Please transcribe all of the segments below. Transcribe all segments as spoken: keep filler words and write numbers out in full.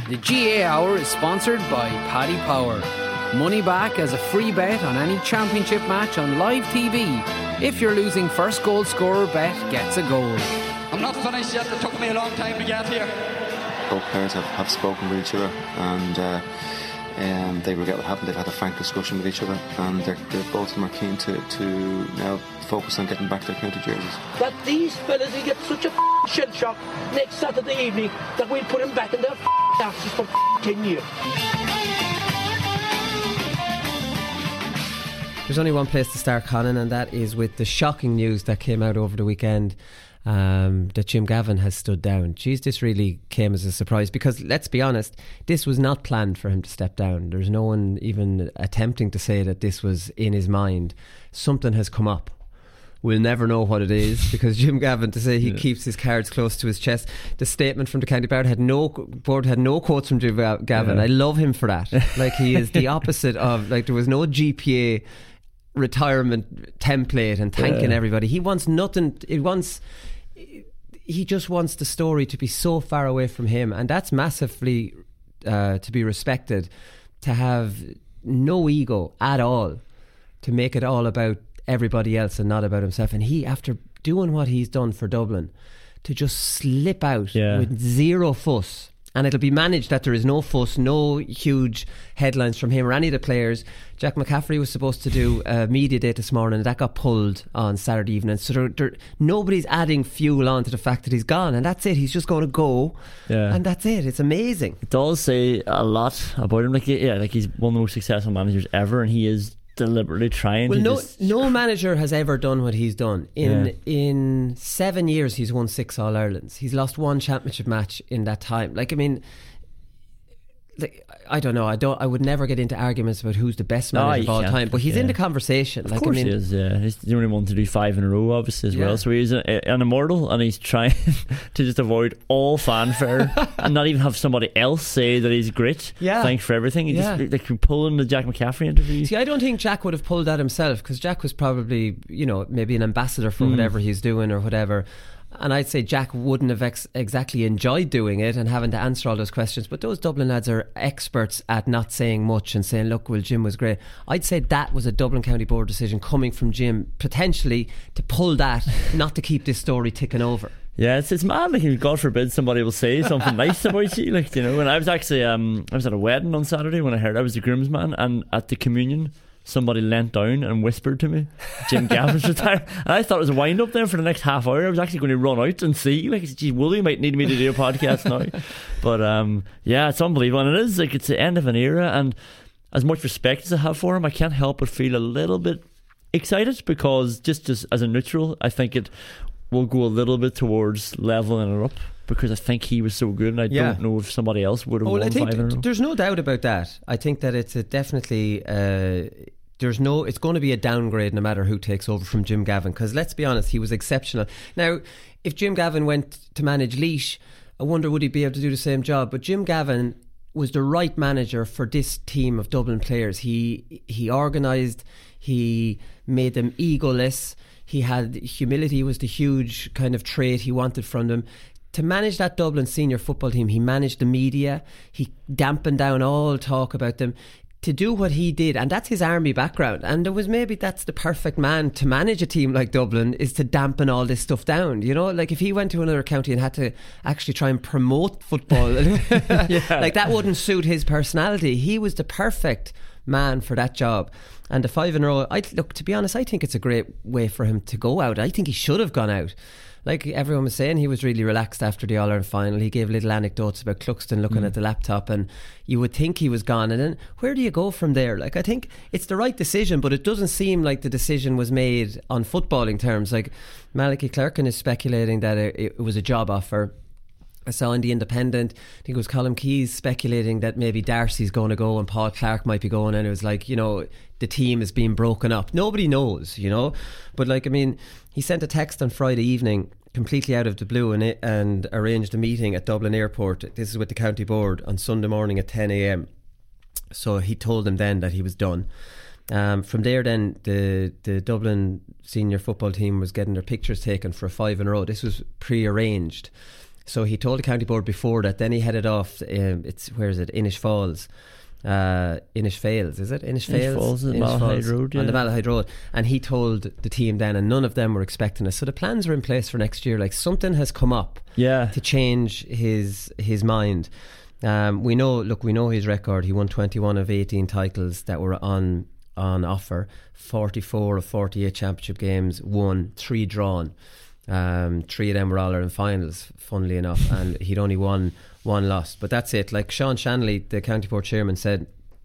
The G A Hour is sponsored by Paddy Power. Money back as a free bet on any championship match on live T V. If you're losing, first goal scorer bet gets a goal. I'm not finished yet. It took me a long time to get here. Both players have, have spoken with each other, and uh, um, they regret what happened. They've had a frank discussion with each other, and they're, they're, both of them are keen to, to now focus on getting back their county jerseys. That these fellas will get such a shell shock next Saturday evening that we'll put them back in their asses for ten years. There's only one place to start, Conan, and that is with the shocking news that came out over the weekend um, that Jim Gavin has stood down. Geez, this really came as a surprise because, let's be honest, this was not planned for him to step down. There's no one even attempting to say that this was in his mind. Something has come up. We'll never know what it is because Jim Gavin, to say he yeah. keeps his cards close to his chest. The statement from the county board had no board had no quotes from Jim Gavin. Yeah. I love him for that. Like, he is the opposite of, like, there was no G P A retirement template and thanking yeah. everybody. He wants nothing. It wants. He just wants the story to be so far away from him, and that's massively uh, to be respected. To have no ego at all, to make it all about everybody else and not about himself. And he, after doing what he's done for Dublin, to just slip out yeah. with zero fuss. And it'll be managed that there is no fuss, no huge headlines from him or any of the players. Jack McCaffrey was supposed to do a media day this morning, and that got pulled on Saturday evening. So there, there, nobody's adding fuel on to the fact that he's gone, and that's it. He's just going to go, yeah. and that's it. It's amazing. It does say a lot about him. Like, yeah, like he's one of the most successful managers ever, and he is deliberately trying well, to no, just... no manager has ever done what he's done. In yeah. in seven years he's won six All-Irelands. He's lost one championship match in that time. Like, I mean, like, I don't know. I don't. I would never get into arguments about who's the best manager no, of all can't. time. But he's yeah. in the conversation. Of like, course I mean, he is. Yeah, he's the only one to do five in a row, obviously as yeah. well. So he's a, an immortal, and he's trying to just avoid all fanfare and not even have somebody else say that he's great. Yeah, thanks for everything. He yeah. just like pulling the Jack McCaffrey interview. See, I don't think Jack would have pulled that himself, because Jack was probably, you know, maybe an ambassador for mm. whatever he's doing or whatever. And I'd say Jack wouldn't have ex- exactly enjoyed doing it and having to answer all those questions. But those Dublin lads are experts at not saying much and saying, look, well, Jim was great. I'd say that was a Dublin County Board decision coming from Jim, potentially to pull that, not to keep this story ticking over. Yeah, it's it's mad. Like, God forbid somebody will say something nice about you, like, you know. And I was actually um I was at a wedding on Saturday when I heard I was the groomsman, and at the communion somebody leant down and whispered to me, Jim Gavin's retired. And I thought it was a wind up there for the next half hour. I was actually going to run out and see, like, gee, Wooly might need me to do a podcast now. But um, yeah, it's unbelievable. And it is like, it's the end of an era, and as much respect as I have for him, I can't help but feel a little bit excited, because just as, as a neutral, I think it will go a little bit towards leveling it up, because I think he was so good, and I yeah. don't know if somebody else would have well, won I think five in a row. There's no doubt about that. I think that it's a definitely uh, there's no it's going to be a downgrade no matter who takes over from Jim Gavin, because let's be honest, he was exceptional. Now, if Jim Gavin went to manage Laois, I wonder would he be able to do the same job. But Jim Gavin was the right manager for this team of Dublin players. He he organised, he made them egoless, he had humility was the huge kind of trait he wanted from them. To manage that Dublin senior football team, he managed the media, he dampened down all talk about them. To do what he did, and that's his army background, and it was maybe that's the perfect man to manage a team like Dublin, is to dampen all this stuff down. You know, like if he went to another county and had to actually try and promote football, yeah. like that wouldn't suit his personality. He was the perfect man for that job. And the five in a row, I look, to be honest, I think it's a great way for him to go out. I think he should have gone out. Like everyone was saying, he was really relaxed after the All-Ireland final. He gave little anecdotes about Cluxton looking mm. at the laptop, and you would think he was gone. And then where do you go from there? Like, I think it's the right decision, but it doesn't seem like the decision was made on footballing terms. Like Malachi Clerkin is speculating that it, it was a job offer. I saw in The Independent, I think it was Colm Keys speculating that maybe Darcy's going to go and Paul Clark might be going, and it was like, you know, the team is being broken up. Nobody knows, you know. But like, I mean, he sent a text on Friday evening completely out of the blue and, it, and arranged a meeting at Dublin Airport. This is with the county board on Sunday morning at ten a.m. So he told them then that he was done. Um, from there then the the Dublin senior football team was getting their pictures taken for a five in a row. This was pre-arranged. So he told the county board before that. Then he headed off. Um, it's where is it? Inish Falls. Uh, Innisfails, is it? Innisfails? Falls, Malahide Road, yeah. On the Malahide Road. And he told the team then, and none of them were expecting us. So the plans are in place for next year. Like, something has come up yeah. to change his his mind. Um, we know, look, we know his record. He won twenty-one of eighteen titles that were on on offer. forty-four of forty-eight championship games won, three drawn. Um, three of them were All-Ireland finals, funnily enough, and he'd only won one lost. But that's it. Like Sean Shanley, the county board chairman, said,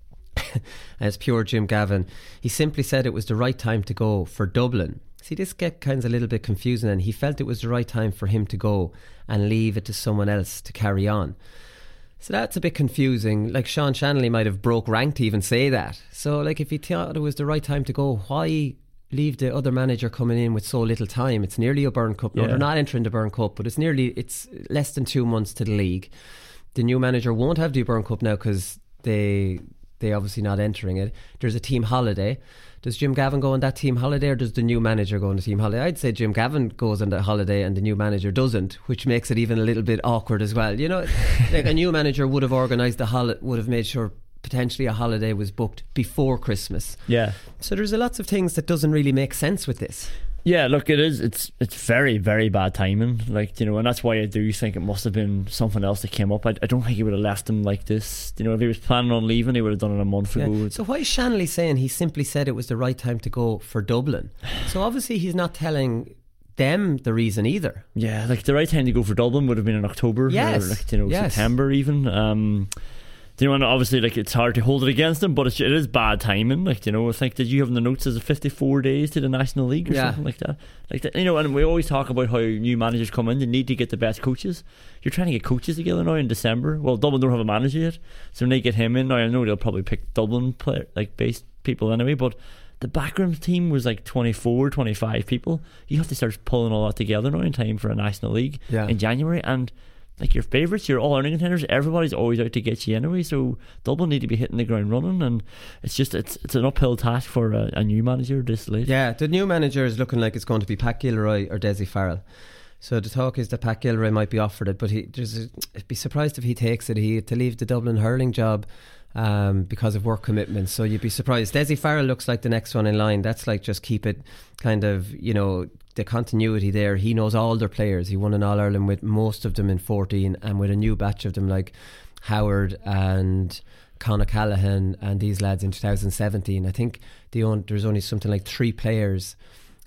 as pure Jim Gavin, he simply said it was the right time to go for Dublin. See, this gets kind of a little bit confusing, and he felt it was the right time for him to go and leave it to someone else to carry on. So that's a bit confusing. Like, Sean Shanley might have broke rank to even say that. So, like, if he thought it was the right time to go, why leave the other manager coming in with so little time? It's nearly a Byrne Cup. No, yeah. they're not entering the Byrne Cup, but it's nearly, it's less than two months to the league. The new manager won't have the Byrne Cup now because they they obviously not entering it. There's a team holiday. Does Jim Gavin go on that team holiday, or does the new manager go on the team holiday? I'd say Jim Gavin goes on the holiday and the new manager doesn't, which makes it even a little bit awkward as well. You know, like, a new manager would have organised the holiday, would have made sure potentially a holiday was booked before Christmas. Yeah. So there's a lots of things that doesn't really make sense with this. Yeah, look, it is. It's it's very, very bad timing. Like, you know, and that's why I do think it must have been something else that came up. I, I don't think he would have left him like this. You know, if he was planning on leaving, he would have done it a month Yeah. ago. So why is Shanley saying he simply said it was the right time to go for Dublin? So obviously he's not telling them the reason either. Yeah, like the right time to go for Dublin would have been in October. Yes. Or like, you know, Yes. September even. Um, you know, and obviously, like, it's hard to hold it against him, but it's, it is bad timing. Like, you know, I think, did you have in the notes as fifty-four days to the National League or Yeah. something like that? Like that, you know, and we always talk about how new managers come in, they need to get the best coaches. You're trying to get coaches together now in December. Well, Dublin don't have a manager yet, so when they get him in, now I know they'll probably pick Dublin player, like based people anyway, but the backroom team was like twenty-four, twenty-five people. You have to start pulling all that together now in time for a National League Yeah. in January, and like your favourites, your all-earning contenders, everybody's always out to get you anyway, so Dublin need to be hitting the ground running, and it's just it's it's an uphill task for a, a new manager this late. Yeah, the new manager is looking like it's going to be Pat Gilroy or Desi Farrell. So the talk is that Pat Gilroy might be offered it, but he there's a, I'd be surprised if he takes it. He had to leave the Dublin hurling job um, because of work commitments. So you'd be surprised. Desi Farrell looks like the next one in line. That's like, just keep it kind of, you know, the continuity there. He knows all their players. He won an All-Ireland with most of them in fourteen, and with a new batch of them like Howard and Conor Callaghan and these lads in two thousand seventeen. I think the on, there's only something like three players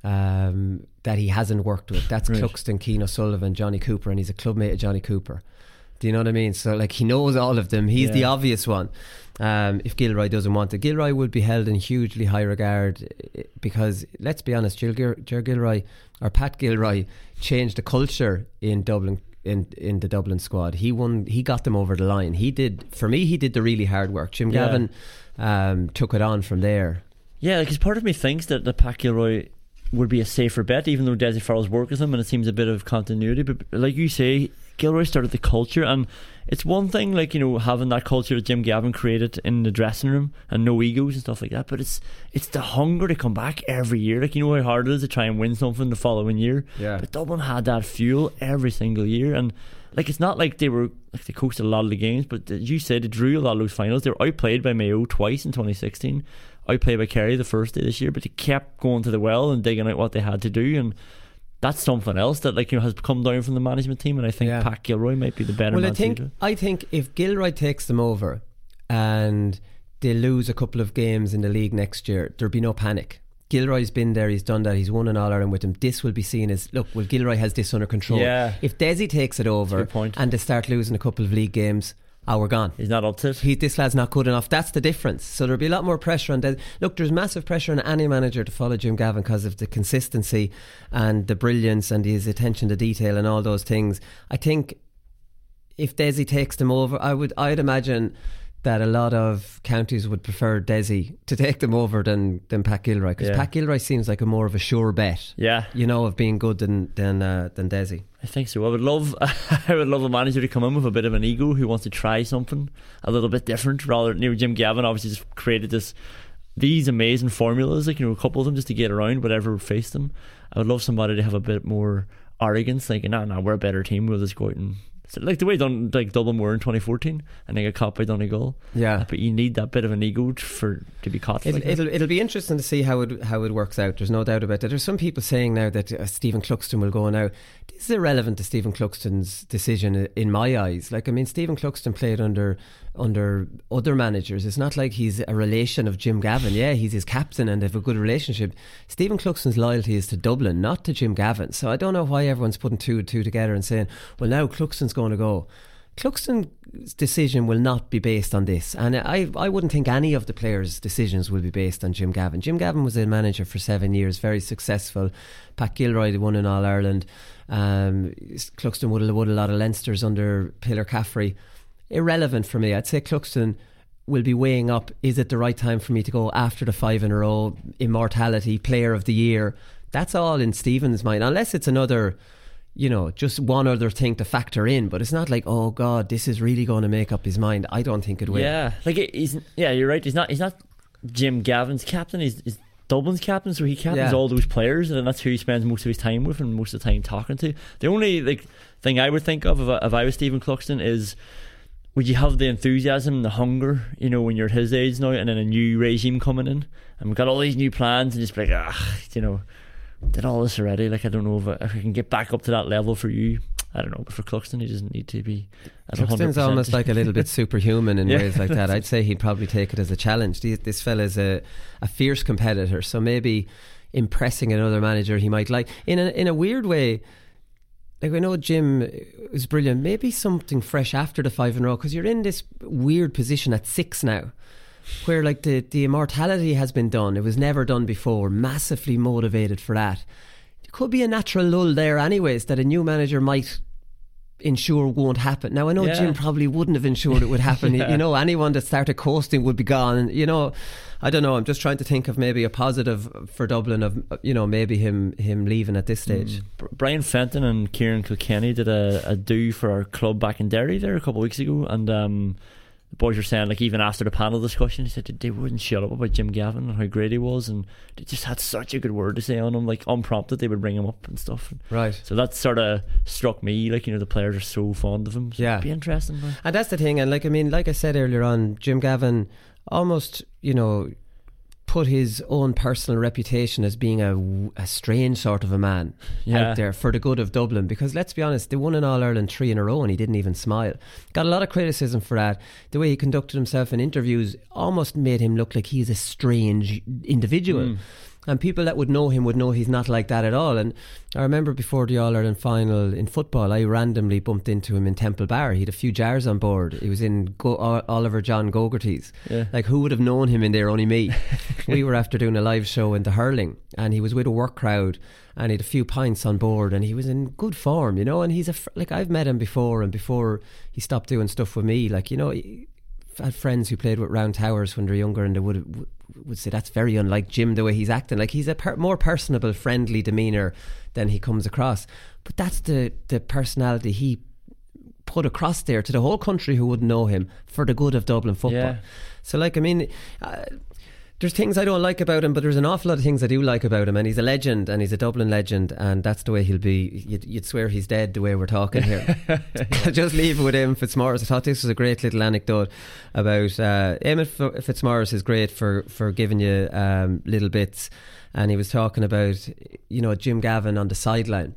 um, that he hasn't worked with. That's Right. Cluxton, Keane O'Sullivan, Johnny Cooper, and he's a clubmate of Johnny Cooper. Do you know what I mean? So like, he knows all of them. He's Yeah. the obvious one. Um, if Gilroy doesn't want it, Gilroy would be held in hugely high regard, eh, because let's be honest, Ger, Gil- Ger Gilroy or Pat Gilroy changed the culture in Dublin, in in the Dublin squad. He won. He got them over the line. He did. For me, he did the really hard work. Jim Yeah. Gavin um, took it on from there. Yeah, because part of me thinks that the Pat Gilroy would be a safer bet, even though Desi Farrell's worked with him and it seems a bit of continuity. But like you say, Gilroy started the culture, and it's one thing, like, you know, having that culture that Jim Gavin created in the dressing room and no egos and stuff like that, but it's it's the hunger to come back every year. Like, you know how hard it is to try and win something the following year. Yeah. But Dublin had that fuel every single year, and like, it's not like they were like they coached a lot of the games, but as you said, they drew a lot of those finals. They were outplayed by Mayo twice in twenty sixteen, outplayed by Kerry the first day this year, but they kept going to the well and digging out what they had to do, and that's something else that, like, you know, has come down from the management team, and I think Yeah. Pat Gilroy might be the better Well, man I think to do it. I think if Gilroy takes them over and they lose a couple of games in the league next year, there'll be no panic. Gilroy's been there, he's done that, he's won an All-Ireland with him. This will be seen as, look, well, Gilroy has this under control. Yeah. If Desi takes it over Good point. and they start losing a couple of league games, oh, we're gone. He's not up to it. He, this lad's not good enough. That's the difference. So there'll be a lot more pressure on Des. Look, there's massive pressure on any manager to follow Jim Gavin because of the consistency and the brilliance and his attention to detail and all those things. I think if Desi takes them over, I would, I'd imagine that a lot of counties would prefer Desi to take them over than, than Pat Gilroy, because Yeah. Pat Gilroy seems like a more of a sure bet, Yeah, you know, of being good than than uh, than Desi. I think so. I would love, I would love a manager to come in with a bit of an ego who wants to try something a little bit different. Rather, you know, Jim Gavin obviously just created this, these amazing formulas, like, you know, a couple of them just to get around whatever faced them. I would love somebody to have a bit more arrogance, like, no, no, we're a better team, we'll just go out and so, like the way done, like Dublin were in twenty fourteen, and they got caught by Donegal. Yeah, but you need that bit of an ego for to be caught. It'll, like it'll, it'll be interesting to see how it how it works out. There's no doubt about that. There's some people saying now that uh, Stephen Cluxton will go now. This is irrelevant to Stephen Cluxton's decision in my eyes. Like, I mean, Stephen Cluxton played under under other managers. It's not like he's a relation of Jim Gavin. Yeah, he's his captain and they have a good relationship. Stephen Cluxton's loyalty is to Dublin, not to Jim Gavin. So I don't know why everyone's putting two and two together and saying, well, now Cluxton's going to go. Cluxton's decision will not be based on this, and I I wouldn't think any of the players' decisions will be based on Jim Gavin. Jim Gavin was a manager for seven years, very successful. Pat Gilroy won in All Ireland. Um, Cluxton would have won a lot of Leinsters under Pillar Caffrey. Irrelevant for me. I'd say Cluxton will be weighing up, is it the right time for me to go after the five in a row, immortality, player of the year? That's all in Stephen's mind, unless it's another, you know, just one other thing to factor in. But it's not like, oh God, this is really going to make up his mind. I don't think it will. Yeah, like he's yeah, you're right. He's not he's not Jim Gavin's captain. He's, he's Dublin's captain, so he captains Yeah. all those players, and that's who he spends most of his time with and most of the time talking to. The only like thing I would think of if I, if I was Stephen Cluxton is, would you have the enthusiasm, the hunger, you know, when you're at his age now, and then a new regime coming in, and we've got all these new plans, and just be like, ah, you know, did all this already. Like, I don't know if I, if I can get back up to that level for you. I don't know, but for Cluxton, he doesn't need to be at one hundred percent. Cluxton's almost like a little bit superhuman in Yeah. ways like that. I'd say he'd probably take it as a challenge. This, this fella's a, a fierce competitor, so maybe impressing another manager he might like. In a, in a weird way, like, I know Jim is brilliant. Maybe something fresh after the five in a row, because you're in this weird position at six now, where like the, the immortality has been done. It was never done before. Massively motivated for that. There could be a natural lull there anyways that a new manager might ensure won't happen. Now I know Yeah. Jim probably wouldn't have ensured it would happen. Yeah. You know, anyone that started coasting would be gone. And, you know, I don't know. I'm just trying to think of maybe a positive for Dublin of, you know, maybe him him leaving at this stage. Mm. Brian Fenton and Kieran Kilkenny did a, a do for our club back in Derry there a couple of weeks ago, and um, the boys were saying, like, even after the panel discussion, he said that they wouldn't shut up about Jim Gavin and how great he was, and they just had such a good word to say on him, like unprompted they would bring him up and stuff. Right. So that sort of struck me, like, you know, the players are so fond of him. So Yeah. it'd be interesting. Man. And that's the thing. And like, I mean, like I said earlier on, Jim Gavin almost, you know, put his own personal reputation as being a, a strange sort of a man Yeah. out there for the good of Dublin, because let's be honest, they won an All-Ireland three in a row and he didn't even smile. Got a lot of criticism for that. The way he conducted himself in interviews almost made him look like he's a strange individual. Mm. And people that would know him would know he's not like that at all. And I remember before the All-Ireland final in football, I randomly bumped into him in Temple Bar. He had a few jars on board. He was in Go- Oliver John Gogarty's. Yeah. Like, who would have known him in there? Only me. We were after doing a live show in the hurling, and he was with a work crowd, and he had a few pints on board, and he was in good form, you know. And he's a fr- like, I've met him before, and before he stopped doing stuff with me, like, you know, he, I had friends who played with Round Towers when they were younger, and they would would say that's very unlike Jim, the way he's acting. Like, he's a per- more personable, friendly demeanour than he comes across. But that's the the personality he put across there to the whole country who wouldn't know him, for the good of Dublin football. Yeah. So, like, I mean, uh, there's things I don't like about him, but there's an awful lot of things I do like about him. And he's a legend, and he's a Dublin legend, and that's the way he'll be. You'd, you'd swear he's dead the way we're talking here. I'll just leave it with Eamon Fitzmaurice. I thought this was a great little anecdote about uh, Eamon Fitzmaurice is great for, for giving you um, little bits, and he was talking about, you know, Jim Gavin on the sideline.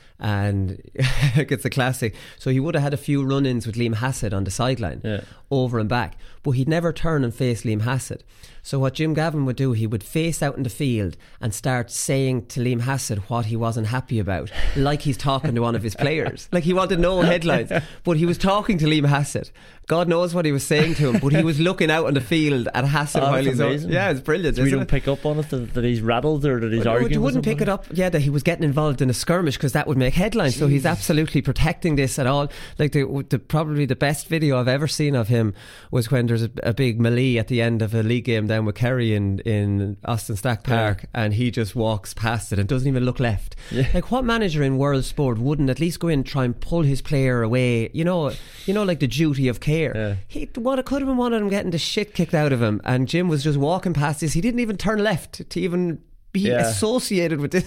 And it's a classic. So he would have had a few run-ins with Liam Hassett on the sideline, Yeah. over and back, but he'd never turn and face Liam Hassett. So what Jim Gavin would do, he would face out in the field and start saying to Liam Hassett what he wasn't happy about, like he's talking to one of his players. Like, he wanted no headlines, but he was talking to Liam Hassett. God knows what he was saying to him, but he was looking out on the field at Hassett Oh, while that's he's on. amazing. Yeah, it's brilliant. So we isn't don't it? pick up on it that, that he's rattled or that he's Well, arguing. you with wouldn't pick it somebody? up, yeah, that he was getting involved in a skirmish, because that would make headlines. So he's absolutely protecting this at all. Like, the, the probably the best video I've ever seen of him was when there's a, a big melee at the end of a league game down with Kerry in, in Austin Stack Park, Yeah. and he just walks past it and doesn't even look left. Yeah. Like, what manager in world sport wouldn't at least go in and try and pull his player away? You know, you know, like the duty of care. Yeah. He what could have been one of them getting the shit kicked out of him, and Jim was just walking past this. He didn't even turn left to even be Yeah. associated with this?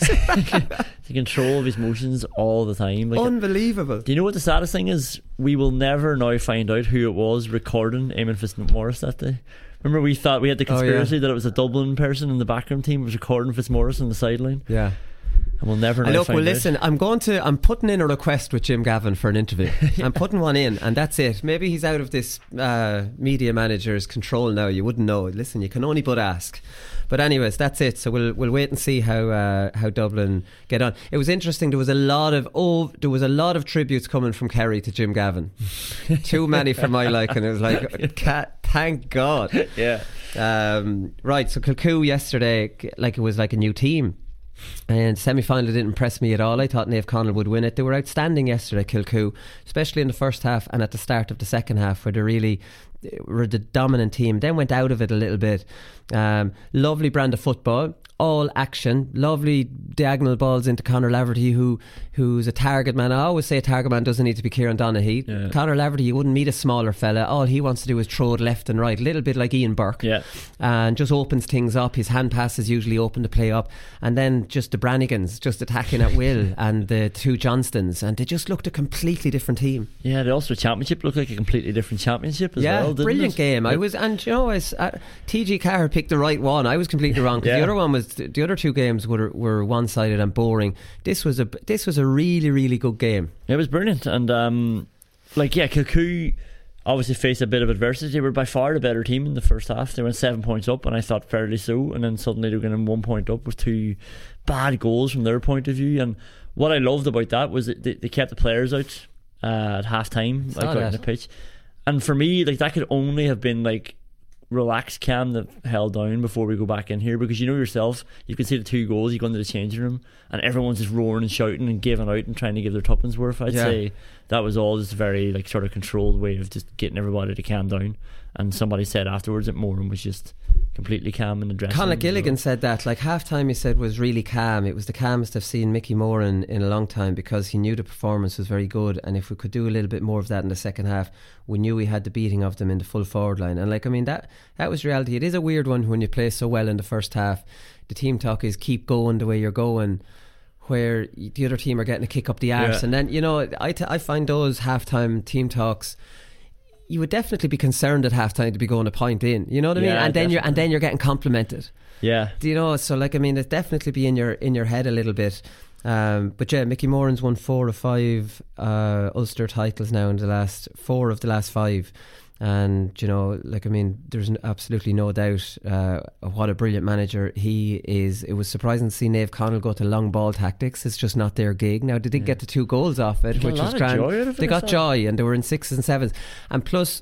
The control of his emotions all the time. Like, Unbelievable. do you know what the saddest thing is? We will never now find out who it was recording Eamon Fitzmaurice that day. Remember, we thought we had the Oh, yeah. conspiracy that it was a Dublin person in the backroom team was recording Fitzmaurice on the sideline, Yeah. and we'll never And now look, find well, out. listen, I'm going to, I'm putting in a request with Jim Gavin for an interview. I'm putting one in, and that's it. Maybe he's out of this uh, media manager's control now. You wouldn't know. Listen, you can only but ask. But anyways, that's it. So we'll we'll wait and see how uh, how Dublin get on. It was interesting. There was a lot of oh, there was a lot of tributes coming from Kerry to Jim Gavin. Too many for my liking. It was like, cat, thank God. Yeah. Um, right. So Kilcoo yesterday, like it was like a new team. And semi-final didn't impress me at all. I thought Naomh Conaill would win it. They were outstanding yesterday, Kilcoo, especially in the first half and at the start of the second half, where they really were the dominant team. Then went out of it a little bit. Um, lovely brand of football, all action, lovely diagonal balls into Conor Laverty, who who's a target man. I always say a target man doesn't need to be Kieran Donaghy. Yeah. Conor Laverty, you wouldn't meet a smaller fella. All he wants to do is throw it left and right, a little bit like Ian Burke. Yeah. And just opens things up. His hand passes usually open to play up, and then just the Brannigans just attacking at will, and the two Johnstons, and they just looked a completely different team. Yeah, the Ulster Championship looked like a completely different championship as Yeah, well, didn't brilliant it? game. I was, and you know, I was, uh, T G Carr picked the right one. I was completely wrong because Yeah. the other one was the other two games were were one sided and boring. This was a this was a really really good game. It was brilliant, and um, like yeah, Kilcoo obviously faced a bit of adversity. They were by far the better team in the first half. They went seven points up, and I thought fairly so. And then suddenly they were getting one point up with two bad goals from their point of view. And what I loved about that was that they, they kept the players out uh, at half time, like Saw out on that. the pitch. And for me, like that could only have been like relaxed Cam that held down before we go back in here, because you know yourself, you can see the two goals, you go into the changing room and everyone's just roaring and shouting and giving out and trying to give their tuppence worth. I'd Yeah. say that was all just a very like sort of controlled way of just getting everybody to calm down. And somebody said afterwards that Moran was just completely calm in the dressing Conor room. Gilligan said that, like half time he said was really calm. It was the calmest I've seen Mickey Moran in a long time, because he knew the performance was very good, and if we could do a little bit more of that in the second half, we knew we had the beating of them in the full forward line. And like I mean that that was reality. It is a weird one when you play so well in the first half. The team talk is keep going the way you're going, where the other team are getting a kick up the arse. Yeah. And then, you know, I, t- I find those halftime team talks, you would definitely be concerned at halftime to be going a point in, you know what I mean? Yeah, And then you're and definitely. then you're getting complimented. Yeah. Do you know? So like, I mean, it definitely be in your in your head a little bit. Um, but yeah, Mickey Moran's won four or five uh, Ulster titles now in the last four of the last five. And you know, like I mean, there's absolutely no doubt uh, what a brilliant manager he is. It was surprising to see Naomh Conaill go to long ball tactics. It's just not their gig. Now they did get the two goals off it, They got which a was lot of grand. joy out of it, They I got thought. joy, and they were in sixes and sevens. And plus,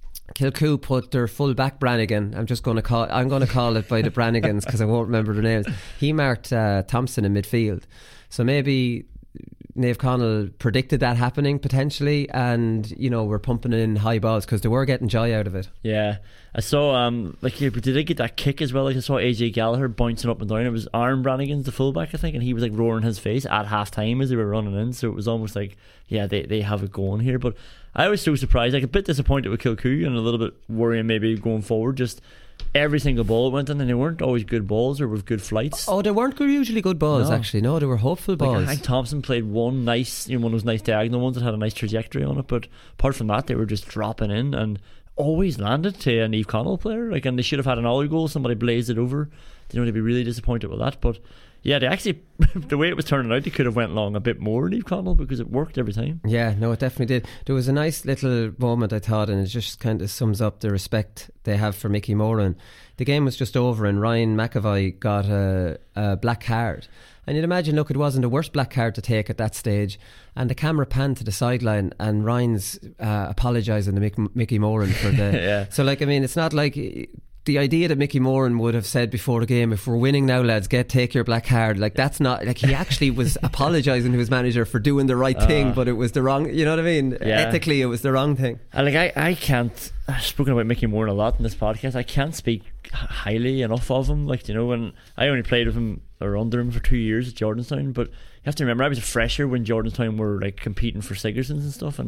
Kilcoo put their full back Brannigan. I'm just going to call. I'm going to call it by the Brannigans because I won't remember their names. He marked uh, Thompson in midfield, so maybe Naomh Conaill predicted that happening potentially, and you know we're pumping in high balls because they were getting joy out of it. Yeah, I saw um like did they get that kick as well? Like I saw A J Gallagher bouncing up and down. It was Aaron Brannigan's the fullback, I think, and he was like roaring his face at half time as they were running in. So it was almost like, yeah, they they have it going here. But I was so surprised, like a bit disappointed with Kilcoo and a little bit worrying maybe going forward. Just every single ball that went in, and they weren't always good balls or with good flights. Oh, they weren't usually good balls. No. Actually, no, they were hopeful Like balls. Hank Thompson played one nice, you know, one of those nice diagonal ones that had a nice trajectory on it. But apart from that, they were just dropping in and always landed to a Naomh Conaill player. Like, and they should have had an all goal. Somebody blazed it over. You know, they'd be really disappointed with that. But yeah, they actually, the way it was turning out, they could have went long a bit more Naomh Conaill because it worked every time. Yeah, no, it definitely did. There was a nice little moment, I thought, and it just kind of sums up the respect they have for Mickey Moran. The game was just over and Ryan McAvoy got a, a black card. And you'd imagine, look, it wasn't the worst black card to take at that stage. And the camera panned to the sideline and Ryan's uh, apologising to Mick, Mickey Moran for the... Yeah. So, like, I mean, it's not like... The idea that Mickey Moran would have said before the game, if we're winning now, lads, get take your black card, like that's not like he actually was apologising to his manager for doing the right thing, Uh, but it was the wrong. You know what I mean? Yeah. Ethically, it was the wrong thing. And like I, I can't. I've spoken about Mickey Moran a lot in this podcast. I can't speak h- highly enough of him. Like, you know, when I only played with him or under him for two years at Jordanstown, but you have to remember I was a fresher when Jordanstown were like competing for Sigersons and stuff, and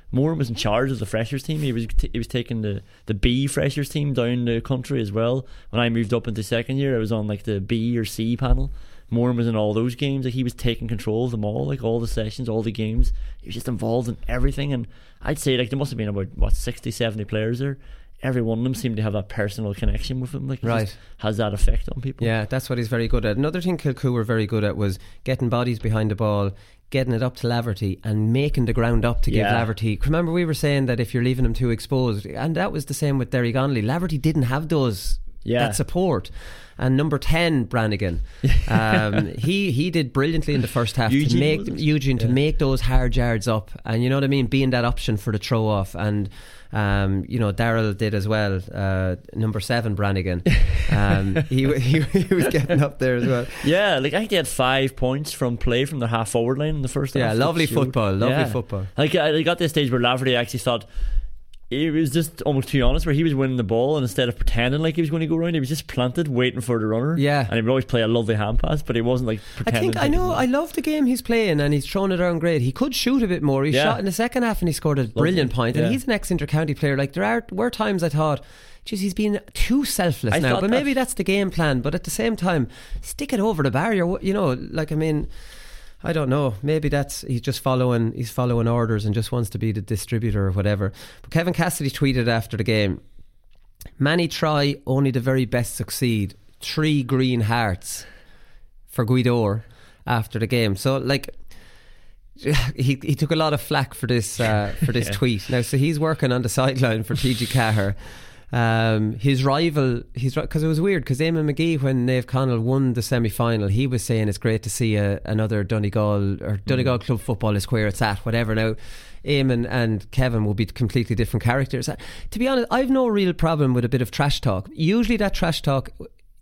Moran was in charge of the freshers team. He was t- he was taking the, the B freshers team down the country as well. When I moved up into second year, I was on like the B or C panel. Moran was in all those games. Like he was taking control of them all, like all the sessions, all the games. He was just involved in everything. And I'd say like there must have been about what sixty, seventy players there. Every one of them seemed to have that personal connection with him. Like, right, just has that effect on people. Yeah, that's what he's very good at. Another thing Kilcoo were very good at was getting bodies behind the ball, getting it up to Laverty, and making the ground up to give Yeah. Laverty. Remember, we were saying that if you're leaving him too exposed, and that was the same with Derry Connolly. Laverty didn't have those Yeah. that support. And number ten, Brannigan, um, he he did brilliantly in the first half Eugene, to make was it? Eugene to Yeah. make those hard yards up, and you know what I mean, being that option for the throw off. And um, you know, Daryl did as well. Uh, number seven, Brannigan, um, he, he he was getting up there as well. Yeah, like I think they had five points from play from their half forward line in the first Yeah, half. lovely Showed- football, lovely Yeah. football. Like I I got to the stage where Laverty actually thought it was just almost too honest, where he was winning the ball, and instead of pretending like he was going to go around, he was just planted waiting for the runner. Yeah. And he would always play a lovely hand pass, but he wasn't like I pretending. think I know. I love the game he's playing, and he's thrown it around great. He could shoot a bit more. He Yeah. shot in the second half, and he scored a brilliant point. Yeah. And he's an ex-inter-county player. Like there are were times I thought, geez, he's been too selfless I now. thought But that. maybe that's the game plan. But at the same time, stick it over the barrier. You know, like I mean, I don't know. Maybe that's he's just following. He's following orders and just wants to be the distributor or whatever. But Kevin Cassidy tweeted after the game, "Many try, only the very best succeed. Three green hearts for Guidor after the game." So like he he took a lot of flack for this uh, for this Yeah. tweet. Now, so he's working on the sideline for T G Cahir. Um, his rival, he's because it was weird because Eamon McGee, when Naomh Conaill won the semi-final, he was saying it's great to see a, another Donegal or Donegal Mm. club football is where it's at, whatever. Now, Eamon and Kevin will be completely different characters. Uh, To be honest, I've no real problem with a bit of trash talk. Usually, that trash talk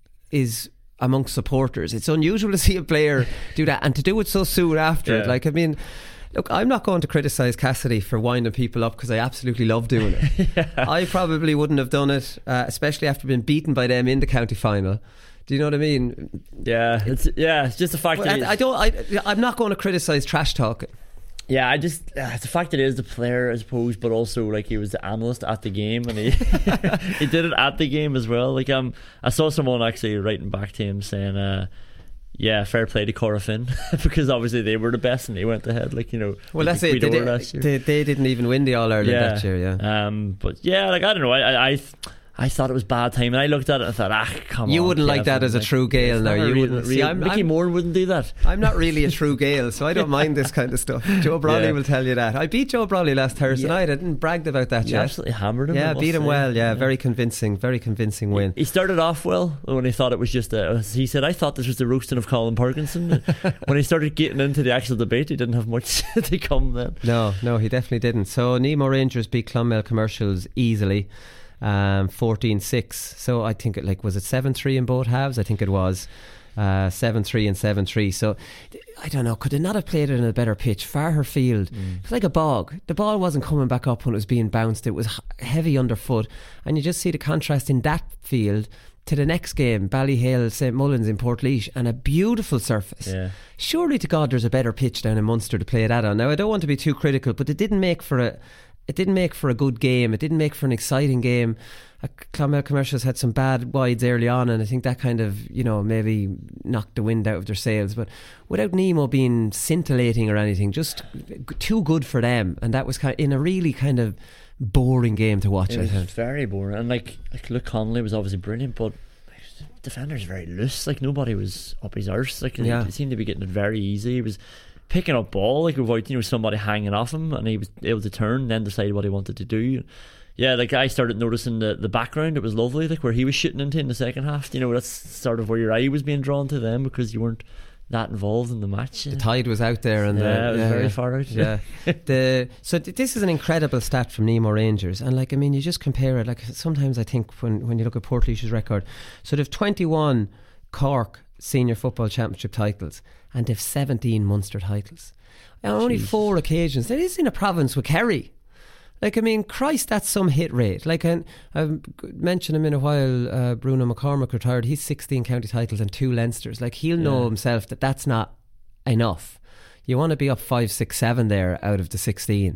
is amongst supporters. It's unusual to see a player do that, and to do it so soon after it. Yeah. Like, I mean, look, I'm not going to criticise Cassidy for winding people up because I absolutely love doing it. Yeah. I probably wouldn't have done it, uh, especially after being beaten by them in the county final. Do you know what I mean? Yeah, it's yeah, it's just the fact Well, that I, I don't. I, I'm not going to criticise trash talk. yeah, I just uh, it's the fact that it is the player, I suppose, but also like he was the analyst at the game, and he he did it at the game as well. Like um, I saw someone actually writing back to him saying, uh, "Yeah, fair play to Corofin," because obviously they were the best and they went ahead. Like you know, Well, like that's the it. They, Guidor did- last year. they, they didn't even win the All Ireland yeah. that year. Yeah. Um, but yeah, like I don't know. I I. I I thought it was bad time, and I looked at it and thought, ah, come on. You wouldn't like Kevin. that as a true Gael it's now. not a You real- wouldn't. real- See, I'm, Mickey I'm, Moore wouldn't do that. I'm not really a true Gael, so I don't mind this kind of stuff. Joe Brawley Yeah. will tell you that. I beat Joe Brawley last Thursday Yeah. night. I didn't brag about that You yet. absolutely hammered him. I Yeah, must beat him say. well. Yeah, very convincing. Very convincing win. He started off well when he thought it was just a. He said, "I thought this was the roasting of Colin Parkinson." When he started getting into the actual debate, he didn't have much to come then. No, no, he definitely didn't. So Nemo Rangers beat Clonmel Commercials easily, um, fourteen six. So I think it like was it seven three in both halves? I think it was uh, seven three and seven three. So I don't know. Could they not have played it in a better pitch? Farher Field. Mm. It was like a bog. The ball wasn't coming back up when it was being bounced. It was h- heavy underfoot, and you just see the contrast in that field to the next game, Ballyhale Saint Mullins in Portlaoise, and a beautiful surface. Yeah. Surely to God there's a better pitch down in Munster to play that on. Now I don't want to be too critical, but it didn't make for a it didn't make for a good game. It didn't make for an exciting game. uh, Clonmel Commercials had some bad wides early on, and I think that kind of, you know, maybe knocked the wind out of their sails. But without Nemo being scintillating or anything, just too good for them, and that was kind of, in a really kind of boring game to watch. It I was thought. very boring, and like like Luke Connolly was obviously brilliant, but defenders very loose. Like nobody was up his arse. Like Yeah. he seemed to be getting it very easy. He was picking up ball like without, you know, somebody hanging off him, and he was able to turn and then decide what he wanted to do. Yeah, like I started noticing the the background. It was lovely, like where he was shooting into in the second half. You know, that's sort of where your eye was being drawn to them because you weren't that involved in the match. The tide was out there, and Yeah, the, it was very far out. Yeah, the so th- this is an incredible stat from Nemo Rangers, and like I mean, you just compare it. Like sometimes I think when when you look at Portlaoise's record, so they've twenty-one Cork Senior Football Championship titles, and they've seventeen Munster titles. And on only Jesus. four occasions. That is in a province with Kerry. Like, I mean, Christ, that's some hit rate. Like, and I've mentioned him in a while, uh, Bruno McCormick retired. He's sixteen county titles and two Leinsters. Like, he'll know Yeah. himself that that's not enough. You want to be up five, six, seven there out of the sixteen.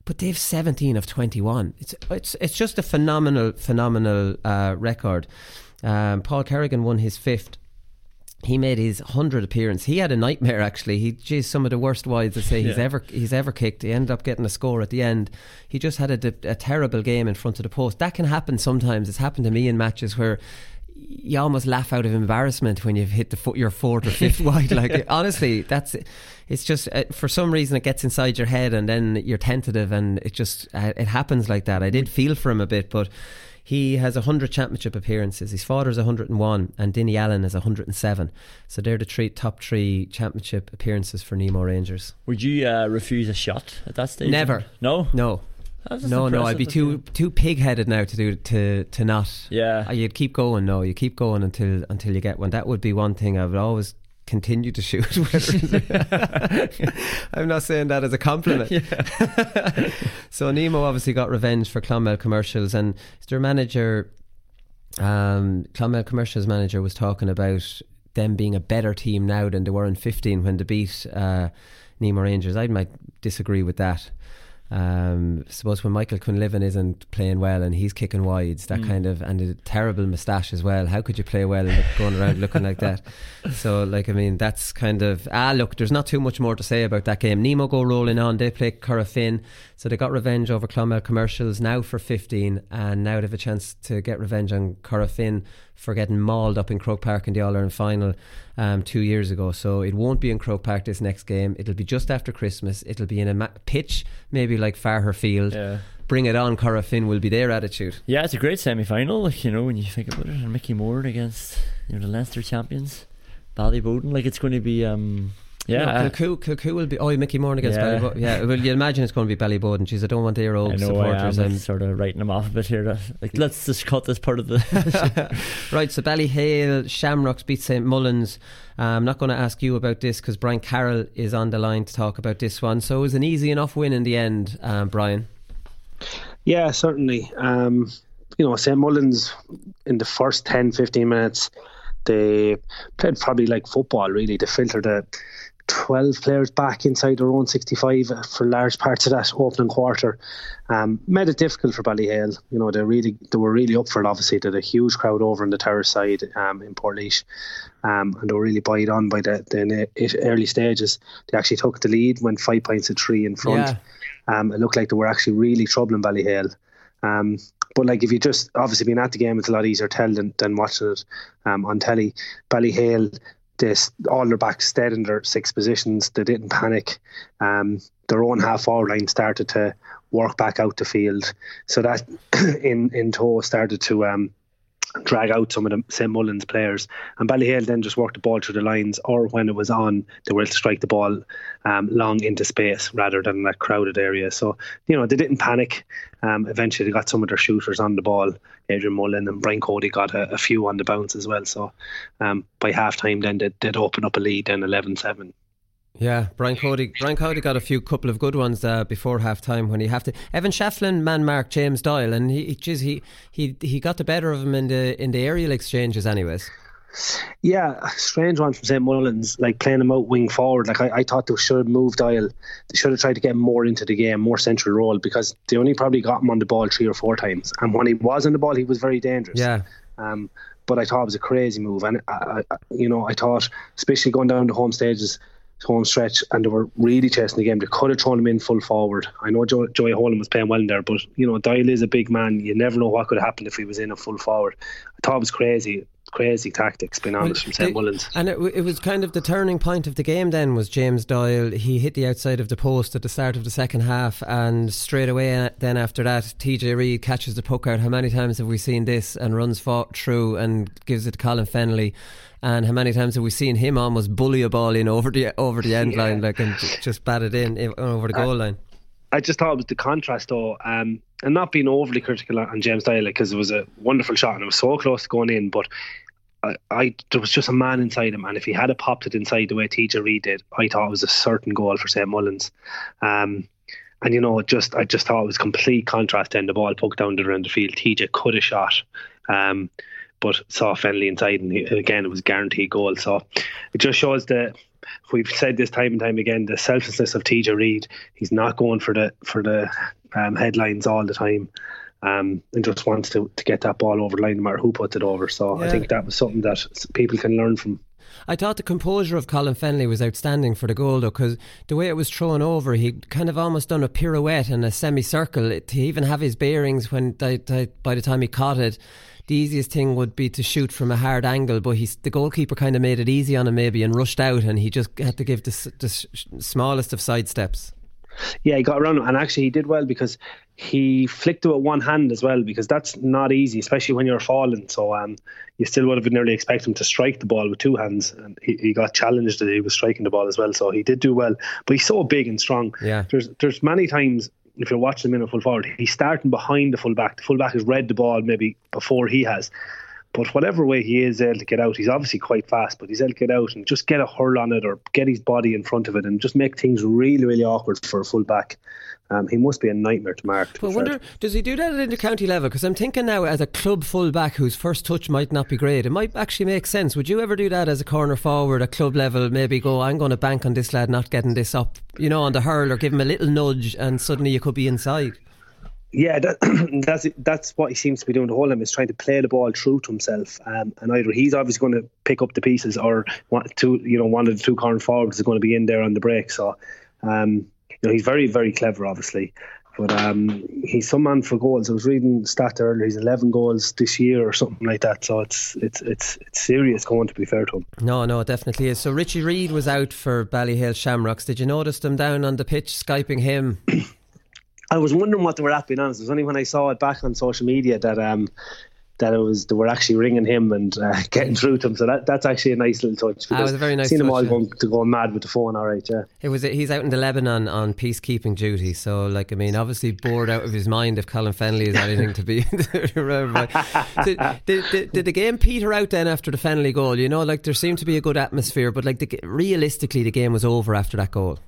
but they've seventeen of twenty-one. It's it's it's just a phenomenal phenomenal uh, record. Um, Paul Kerrigan won his fifth. He made his hundred appearance. He had a nightmare actually. He, geez, some of the worst wides I say he's yeah. ever he's ever kicked. He ended up getting a score at the end. He just had a, a terrible game in front of the post. That can happen sometimes. It's happened to me in matches where you almost laugh out of embarrassment when you've hit the foot your fourth or fifth wide. Like honestly, that's it. It's just uh, for some reason it gets inside your head and then you're tentative and it just uh, it happens like that. I did feel for him a bit, but he has one hundred championship appearances. His father's one hundred and one and Dinny Allen is one hundred and seven. So they're the three, top three championship appearances for Nemo Rangers. Would you uh, refuse a shot at that stage? Never. No? No. No, no, I'd be too too pig-headed now to do to to not. Yeah, you'd keep going. No, you keep going until until you get one. That would be one thing I would always continue to shoot. I'm not saying that as a compliment. Yeah. So Nemo obviously got revenge for Clonmel Commercials, and their manager, um, Clonmel Commercials manager, was talking about them being a better team now than they were in fifteen when they beat uh, Nemo Rangers. I might disagree with that. Um, I suppose when Michael Quinlivan isn't playing well and he's kicking wides, that mm. kind of, and a terrible moustache as well, how could you play well and look, going around looking like that? So like I mean that's kind of ah look, there's not too much more to say about that game. Nemo go rolling on. They play Currafin, so they got revenge over Clonmel Commercials now for fifteen, and now they have a chance to get revenge on Currafin for getting mauled up in Croke Park in the All-Ireland final um, two years ago. So it won't be in Croke Park this next game. It'll be just after Christmas. It'll be in a ma- pitch maybe like Farher Field. Yeah. Bring it on, Currafin will be their attitude. Yeah, it's a great semi-final, like, you know, when you think about it. And Mickey Moore against, you know, the Leinster champions, Ballyboden. Like, it's going to be um, yeah, no, Kilcoo, Kilcoo will be. Oh, Mickey Moore against yeah. Ballyboden. Yeah, well, you imagine it's going to be Ballyboden. Jeez, I don't want their old I know supporters. I am sort of writing them off a bit here. That, like, let's just cut this part of the. Right, so Ballyhale Shamrocks beat Saint Mullins. Uh, I'm not going to ask you about this because Brian Carroll is on the line to talk about this one. So it was an easy enough win in the end, um, Brian. Yeah, certainly. Um, you know, Saint Mullins in the first ten fifteen minutes, they played probably like football. Really, they filtered a. twelve players back inside their own sixty-five for large parts of that opening quarter. Um, made it difficult for Ballyhale. You know, they really they were really up for it. Obviously, they had a huge crowd over on the terrace side um, in Portlaoise, um, and they were really buoyed on by the, the early stages. They actually took the lead, went five points to three in front. Yeah. Um, it looked like they were actually really troubling Ballyhale. Um, but like if you just obviously being at the game, it's a lot easier to tell than, than watching it um, on telly. Ballyhale. This, all their backs stayed in their six positions. They didn't panic. Um, their own half forward line started to work back out the field, so that in in tow started to um, drag out some of the Saint Mullins players. And Ballyhale then just worked the ball through the lines, or when it was on, they were able to strike the ball um, long into space rather than that crowded area. So you know they didn't panic. Um, eventually, they got some of their shooters on the ball. Adrian Mullen and Brian Cody got a, a few on the bounce as well. So um, by half time, then they'd, they'd open up a lead, then eleven seven. Yeah, Brian Cody Brian Cody got a few couple of good ones uh, before half time when he have to. Evan Shefflin man marked James Doyle, and he geez, he he he got the better of him in the in the aerial exchanges, anyways. Yeah, a strange one from Saint Mullins, like playing him out wing forward. Like I, I thought they should have moved Doyle. They should have tried to get him more into the game, more central role, because they only probably got him on the ball three or four times. And when he was on the ball, he was very dangerous. Yeah. Um, but I thought it was a crazy move, and I, I, you know, I thought, especially going down the home stages, home stretch, and they were really chasing the game. They could have thrown him in full forward. I know Joe, Joey Holland was playing well in there, but you know, Doyle is a big man. You never know what could have happened if he was in a full forward. I thought it was crazy. Crazy tactics, being honest, well, from Saint Mullins. And it, it was kind of the turning point of the game then was James Doyle. He hit the outside of the post at the start of the second half, and straight away then after that T J Reid catches the puck out. How many times have we seen this? And runs fought through and gives it to Colin Fennelly. And how many times have we seen him almost bully a ball in over the over the end yeah. line, like, and just bat it in, in over the goal uh, line? I just thought it was the contrast though, um, and not being overly critical on James Doyle, because it was a wonderful shot and it was so close to going in, but I, I there was just a man inside him, and if he had it popped it inside the way T J Reid did, I thought it was a certain goal for Saint Mullins. Um, and you know, just I just thought it was complete contrast. Then the ball poked down around the field. T J could have shot, um, but saw Fennelly inside, and he, again it was guaranteed goal. So it just shows the we've said this time and time again, the selflessness of T J Reid. He's not going for the for the um, headlines all the time. Um, and just wants to, to get that ball over the line no matter who puts it over. So yeah. I think that was something that people can learn from. I thought the composure of Colin Fennelly was outstanding for the goal, though, because the way it was thrown over, he'd kind of almost done a pirouette and a semicircle to even have his bearings when the, the, by the time he caught it. The easiest thing would be to shoot from a hard angle, but he's, the goalkeeper kind of made it easy on him maybe and rushed out, and he just had to give the, the smallest of side steps. Yeah, he got around him, and actually he did well because he flicked it with one hand as well, because that's not easy, especially when you're falling. So um, you still would have nearly expected him to strike the ball with two hands, and he, he got challenged that he was striking the ball as well. So he did do well, but he's so big and strong. Yeah, there's there's many times if you're watching him in a full forward, he's starting behind the full back. The full back has read the ball maybe before he has. But whatever way he is able to get out, he's obviously quite fast, but he's able to get out and just get a hurl on it or get his body in front of it and just make things really, really awkward for a full back. Um, he must be a nightmare to mark. I wonder, does he do that at inter-county level? Because I'm thinking now, as a club full back whose first touch might not be great, it might actually make sense. Would you ever do that as a corner forward at club level? Maybe go, I'm going to bank on this lad not getting this up, you know, on the hurl, or give him a little nudge and suddenly you could be inside. Yeah, that, that's that's what he seems to be doing the whole time, is trying to play the ball through to himself, um, and either he's obviously going to pick up the pieces, or one, two, you know, one of the two corner forwards is going to be in there on the break. So, um, you know, he's very, very clever, obviously, but um, he's some man for goals. I was reading stats earlier; he's eleven goals this year or something like that. So it's it's it's it's serious going, to be fair to him. No, no, it definitely is. So Richie Reid was out for Ballyhale Shamrocks. Did you notice them down on the pitch skyping him? I was wondering what they were at, being honest. It was only when I saw it back on social media that um that it was they were actually ringing him and uh, getting through to him. So that that's actually a nice little touch. That was a very nice seen touch. Seen them all yeah. going to go mad with the phone. All right, yeah. It was. He's out in the Lebanon on peacekeeping duty. So, like, I mean, obviously bored out of his mind if Colin Fennelly is anything to be. did, did, did, did the game peter out then after the Fennelly goal? You know, like there seemed to be a good atmosphere, but like the, realistically, the game was over after that goal.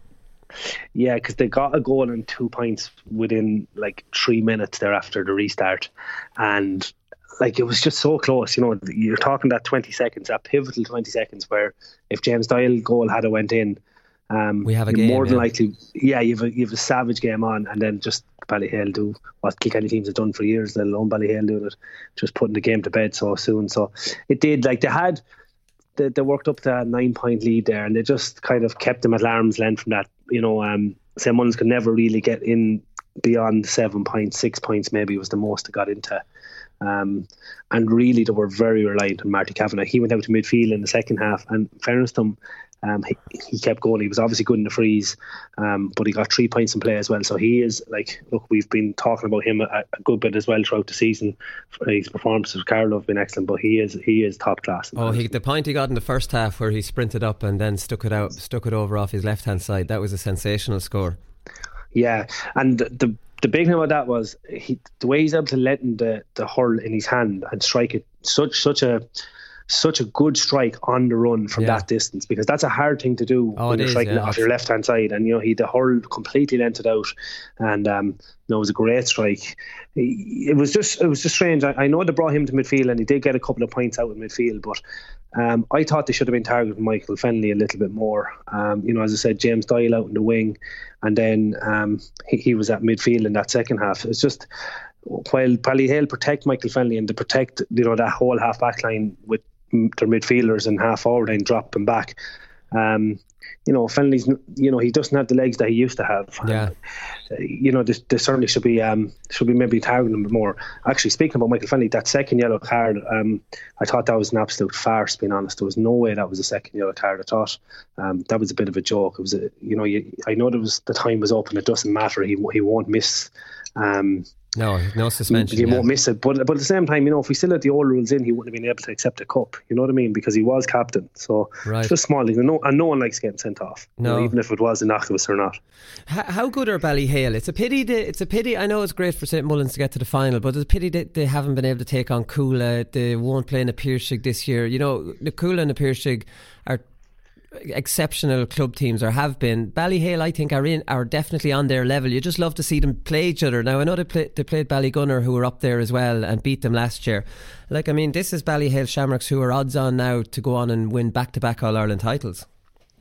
Yeah, because they got a goal and two points within like three minutes there after the restart, and like it was just so close. You know, you're talking that twenty seconds, that pivotal twenty seconds, where if James Doyle goal had a went in, um, we have a game, more than yeah. likely, yeah, you have a you have a savage game on, and then just Ballyhale do what Kilkenny teams have done for years. Let alone Ballyhale doing it, just putting the game to bed so soon. So it did. Like they had. They, they worked up to a nine point lead there, and they just kind of kept them at arm's length from that. You know, um, Saint Mullins could never really get in beyond seven points, six points maybe was the most they got into. Um, and really they were very reliant on Marty Kavanagh. He went out to midfield in the second half, and in fairness to him, um, he, he kept going. He was obviously good in the freeze, um, but he got three points in play as well. So he is, like, look, we've been talking about him a, a good bit as well throughout the season. His performances with Carlow have been excellent, but he is he is top class. Oh, he, the point he got in the first half where he sprinted up and then stuck it out, stuck it over off his left hand side, that was a sensational score. Yeah, and the the big thing about that was he, the way he's able to let in the the hurl in his hand and strike it such such a. Such a good strike on the run from yeah. that distance, because that's a hard thing to do oh, when you're is, striking yeah. it off your left hand side. And you know, he the hurl completely lent it out, and um, you know, it was a great strike. It was just it was just strange. I, I know they brought him to midfield, and he did get a couple of points out in midfield, but um, I thought they should have been targeting Michael Fennelly a little bit more. Um, you know, as I said, James Doyle out in the wing, and then um, he, he was at midfield in that second half. It's just, while Ballyhale protect Michael Fennelly and they protect, you know, that whole half back line with their midfielders and half forward and drop them back. Um, you know, Fennelly's, you know, he doesn't have the legs that he used to have. Yeah. Uh, you know, they certainly should be um, should be maybe targeting him more. Actually, speaking about Michael Fennelly, that second yellow card, um, I thought that was an absolute farce. Being honest, there was no way that was a second yellow card. I thought um, that was a bit of a joke. It was, a, you know, you, I know there was the time was up and it doesn't matter. He he won't miss. Um, No, no suspension. He yeah. won't miss it. But, but at the same time, you know, if we still had the old rules in, he wouldn't have been able to accept a cup. You know what I mean? Because he was captain. So right. it's just small league. And no, and no one likes getting sent off. No. You know, even if it was innocuous or not. How, how good are Ballyhale? It's a pity. That, it's a pity. I know it's great for Saint Mullins to get to the final, but it's a pity that they haven't been able to take on Coola. They won't play in the Piercig this year. You know, the Coola and the Piercig are exceptional club teams, or have been. Ballyhale, I think, are in are definitely on their level. You just love to see them play each other. Now I know they, play, they played Ballygunner, who were up there as well, and beat them last year. Like, I mean, this is Ballyhale Shamrocks, who are odds on now to go on and win back to back All Ireland titles.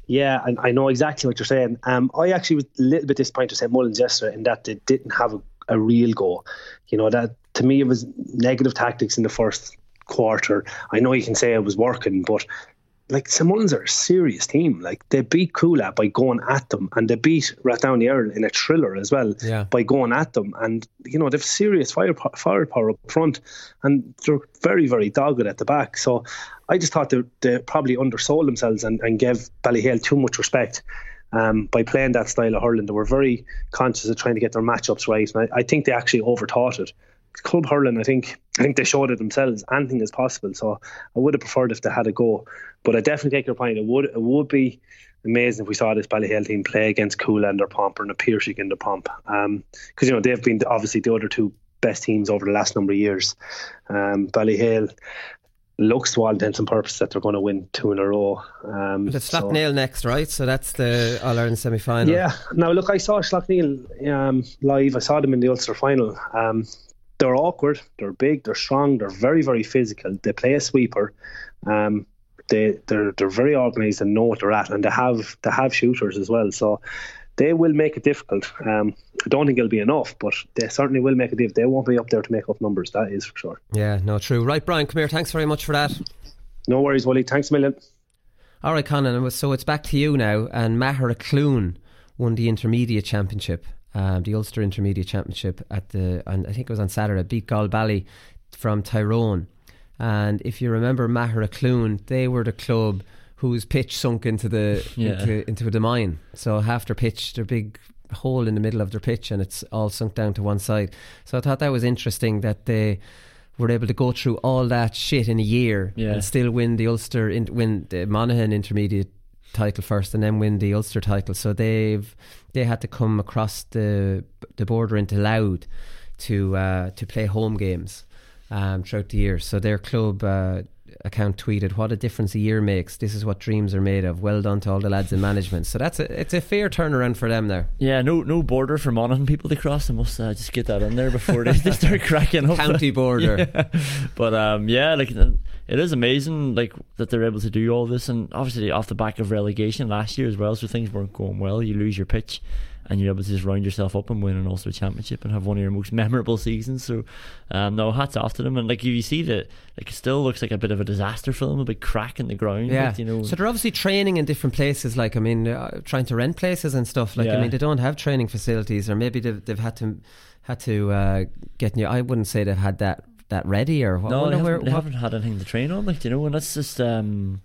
Yeah, and I know exactly what you're saying. Um, I actually was a little bit disappointed with Saint Mullins yesterday in that they didn't have a, a real go. You know, that to me it was negative tactics in the first quarter. I know you can say it was working, but like Saint Mullins are a serious team. Like they beat Coola by going at them, and they beat Rathdowney Earl in a thriller as well yeah. by going at them. And you know they've serious fire firepower up front, and they're very very dogged at the back. So I just thought they, they probably undersold themselves and, and gave Ballyhale too much respect um, by playing that style of hurling. They were very conscious of trying to get their matchups right, and I, I think they actually overthought it. Club hurling, I think I think they showed it themselves. Anything is possible. So I would have preferred if they had a go. But I definitely take your point. It would it would be amazing if we saw this Ballyhale team play against Coola in their pomp or Piercing in their pomp. Because um, you know they've been obviously the other two best teams over the last number of years. Um, Ballyhale looks to all intents and purposes that they're going to win two in a row. Um, it's Slaughtneil so. next, right? So that's the All Ireland semi final. Yeah. Now look, I saw Slaughtneil um, live. I saw them in the Ulster final. Um, They're awkward, they're big, they're strong, they're very, very physical. They play a sweeper. Um, they, they're they're very organised and know what they're at, and they have they have shooters as well. So they will make it difficult. Um, I don't think it'll be enough, but they certainly will make it difficult. They won't be up there to make up numbers, that is for sure. Yeah, no, true. Right, Brian, come here. Thanks very much for that. No worries, Wally. Thanks a million. All right, Conan, so it's back to you now. And Maher Clune won the Intermediate Championship. Um, the Ulster Intermediate Championship at the, and I think it was on Saturday, beat Galbally from Tyrone. And if you remember Maher Clune, they were the club whose pitch sunk into the yeah. into, into the mine. So half their pitch, their big hole in the middle of their pitch, and it's all sunk down to one side. So I thought that was interesting that they were able to go through all that shit in a year yeah. and still win the Ulster, in, win the Monaghan Intermediate title first and then win the Ulster title. So they've they had to come across the the border into Louth to uh, to play home games um, throughout the year. So their club uh, account tweeted, "What a difference a year makes. This is what dreams are made of. Well done to all the lads in management." So that's a, it's a fair turnaround for them there. Yeah, no no border for Monaghan people to cross. I must uh, just get that in there before they, they start cracking up. County border. Yeah. But um, yeah, like it is amazing like that they're able to do all this, and obviously off the back of relegation last year as well, so things weren't going well. You lose your pitch and you're able to just round yourself up and win an Ulster Championship and have one of your most memorable seasons. So um, no, hats off to them. And like you see that, like it still looks like a bit of a disaster for them, a big crack in the ground. Yeah, like, you know. So they're obviously training in different places. Like I mean, uh, trying to rent places and stuff. Like yeah. I mean, they don't have training facilities, or maybe they've they've had to had to uh, get new. I wouldn't say they've had that that ready or what. No, they, haven't, where, they haven't had anything to train on. Like you know, and that's just. Um,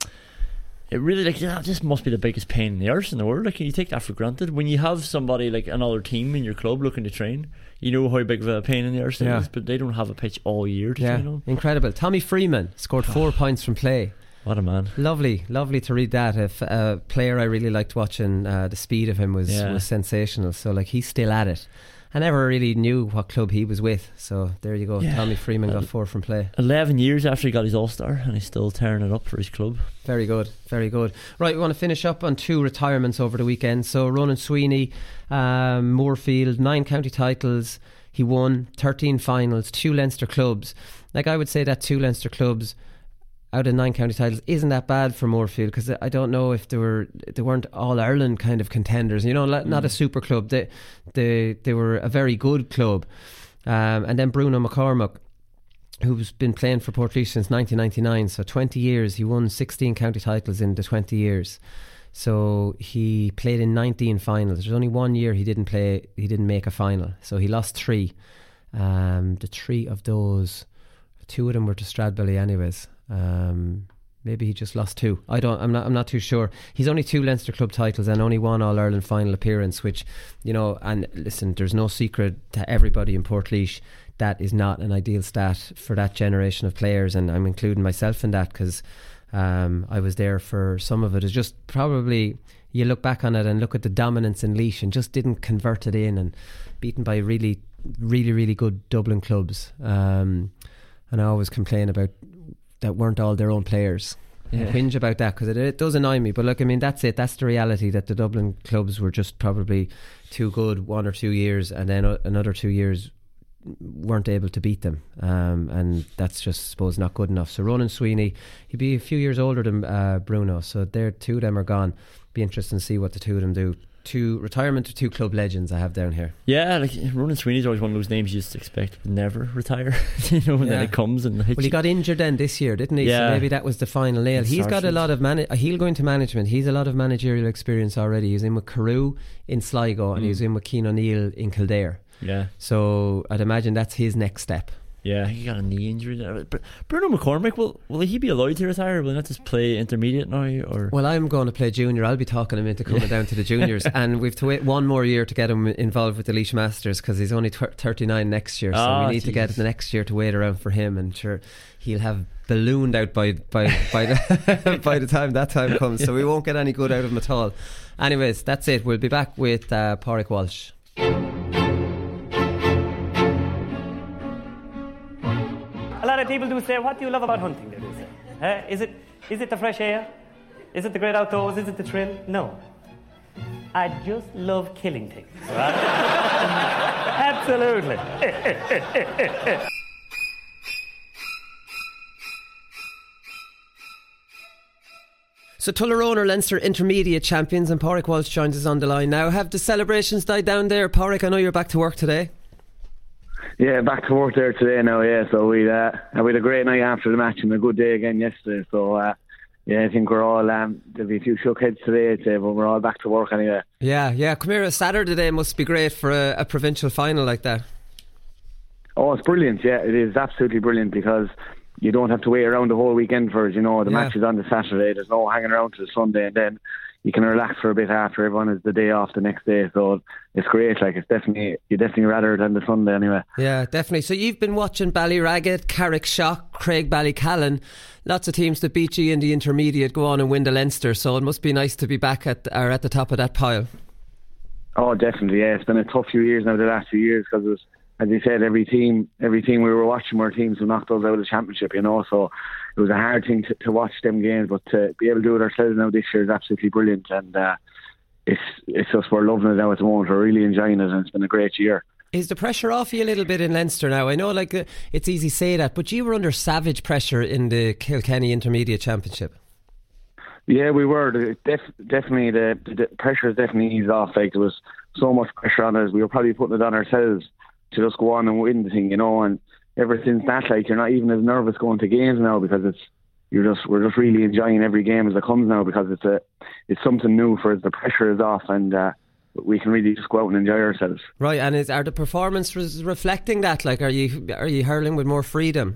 It really like that just must be the biggest pain in the arse in the world. Like you take that for granted when you have somebody like another team in your club looking to train. You know how big of a pain in the arse it yeah. is, but they don't have a pitch all year to yeah. train on. Incredible. Tommy Freeman scored four points from play. What a man! Lovely, lovely to read that. If a player I really liked watching, uh, the speed of him was yeah. was sensational. So like he's still at it. I never really knew what club he was with, so there you go. Yeah. Tommy Freeman got four from play. Eleven years after he got his All-Star, and he's still tearing it up for his club. Very good, very good. Right, we want to finish up on two retirements over the weekend. So Ronan Sweeney, um, Moorfield, nine county titles. He won thirteen finals, two Leinster clubs. Like I would say that two Leinster clubs out of nine county titles isn't that bad for Moorfield, because I don't know if they were they weren't all Ireland kind of contenders, you know, not mm. a super club. They they they were a very good club. Um, and then Bruno McCormack, who's been playing for Portlaoise since nineteen ninety-nine, so twenty years. He won sixteen county titles in the twenty years. So he played in nineteen finals. There's only one year he didn't play. He didn't make a final. So he lost three. Um, the three of those, two of them were to Stradbally, anyways. Um, maybe he just lost two. I don't. I'm not. I'm not too sure. He's only two Leinster club titles and only one All Ireland final appearance. Which, you know, and listen, there's no secret to everybody in Portlaoise that is not an ideal stat for that generation of players, and I'm including myself in that because um, I was there for some of it. It's just probably you look back on it and look at the dominance in Laois and just didn't convert it in, and beaten by really, really, really good Dublin clubs. Um, and I always complain about that weren't all their own players. Yeah. I whinge about that because it, it does annoy me, but look, I mean, that's it, that's the reality, that the Dublin clubs were just probably too good one or two years, and then uh, another two years weren't able to beat them, um, and that's just, I suppose, not good enough. So Ronan Sweeney, he'd be a few years older than uh, Bruno, so they're two of them are gone. Be interesting to see what the two of them do. Two retirement of two club legends I have down here. Yeah, like Ronan Sweeney's always one of those names you just expect would never retire. You know, and Yeah. then it comes and Well, he got injured then this year, didn't he? Yeah. So maybe that was the final nail. It's He's got a Sarsfield. lot of man- he'll go into management. He's a lot of managerial experience already. He was in with Carew in Sligo, and he was in with Keane O'Neill in Kildare. Yeah, So I'd imagine that's his next step. yeah, he got a knee injury there. But Bruno McCormick, will will he be allowed to retire? Will he not just play intermediate now? Or Well, I'm going to play junior. I'll be talking him into coming down to the juniors, and we've to wait one more year to get him involved with the Laois Masters, because he's only tw- thirty-nine next year. So Ah, we need to get Jesus. the next year to wait around for him, and sure he'll have ballooned out by by by the by the time that time comes. So we won't get any good out of him at all. Anyways, that's it. We'll be back with uh, Pádraig Walsh. A lot of people do say, what do you love about hunting, they do say. Uh, is it is it the fresh air? Is it the great outdoors? Is it the thrill? No. I just love killing things. Right? Absolutely. So Tullaroan are Leinster intermediate champions, and Pádraig Walsh joins us on the line now. Have the celebrations died down there, Pádraig? I know you're back to work today. Yeah, back to work there today now, yeah. So we uh, we had a great night after the match and a good day again yesterday. So, uh, yeah, I think we're all, um, there'll be a few shook heads today, I'd say, but we're all back to work anyway. Yeah, yeah. Come here, a Saturday day must be great for a, a provincial final like that. Oh, it's brilliant, yeah. It is absolutely brilliant because you don't have to wait around the whole weekend for it, you know. The Yeah. match is on the Saturday. There's no hanging around to the Sunday, and then you can relax for a bit after everyone has the day off the next day. So it's great. Like, it's definitely, you definitely rather than the Sunday anyway. Yeah, definitely. So you've been watching Ballyraggett, Carrickshock, Craig Ballycallan. Lots of teams that beat you in the intermediate go on and win the Leinster. So it must be nice to be back at or at the top of that pile. Oh, definitely, yeah. It's been a tough few years now, the last few years, because it was, as you said, every team every team we were watching were teams who knocked us out of the championship, you know, so it was a hard thing to, to watch them games, but to be able to do it ourselves now this year is absolutely brilliant, and uh, it's it's just, we're loving it now at the moment. We're really enjoying it, and it's been a great year. Is the pressure off you a little bit in Leinster now? I know, like, uh, it's easy to say that, but you were under savage pressure in the Kilkenny Intermediate Championship. Yeah, we were. The- Def- definitely, the, the pressure has definitely eased off. Like, there was so much pressure on us. We were probably putting it on ourselves to just go on and win the thing, you know. And ever since that, like, you're not even as nervous going to games now, because it's you're just we're just really enjoying every game as it comes now, because it's a it's something new for us. The pressure is off, and uh, we can really just go out and enjoy ourselves. Right, and is, are the performances reflecting that? Like, are you are you hurling with more freedom?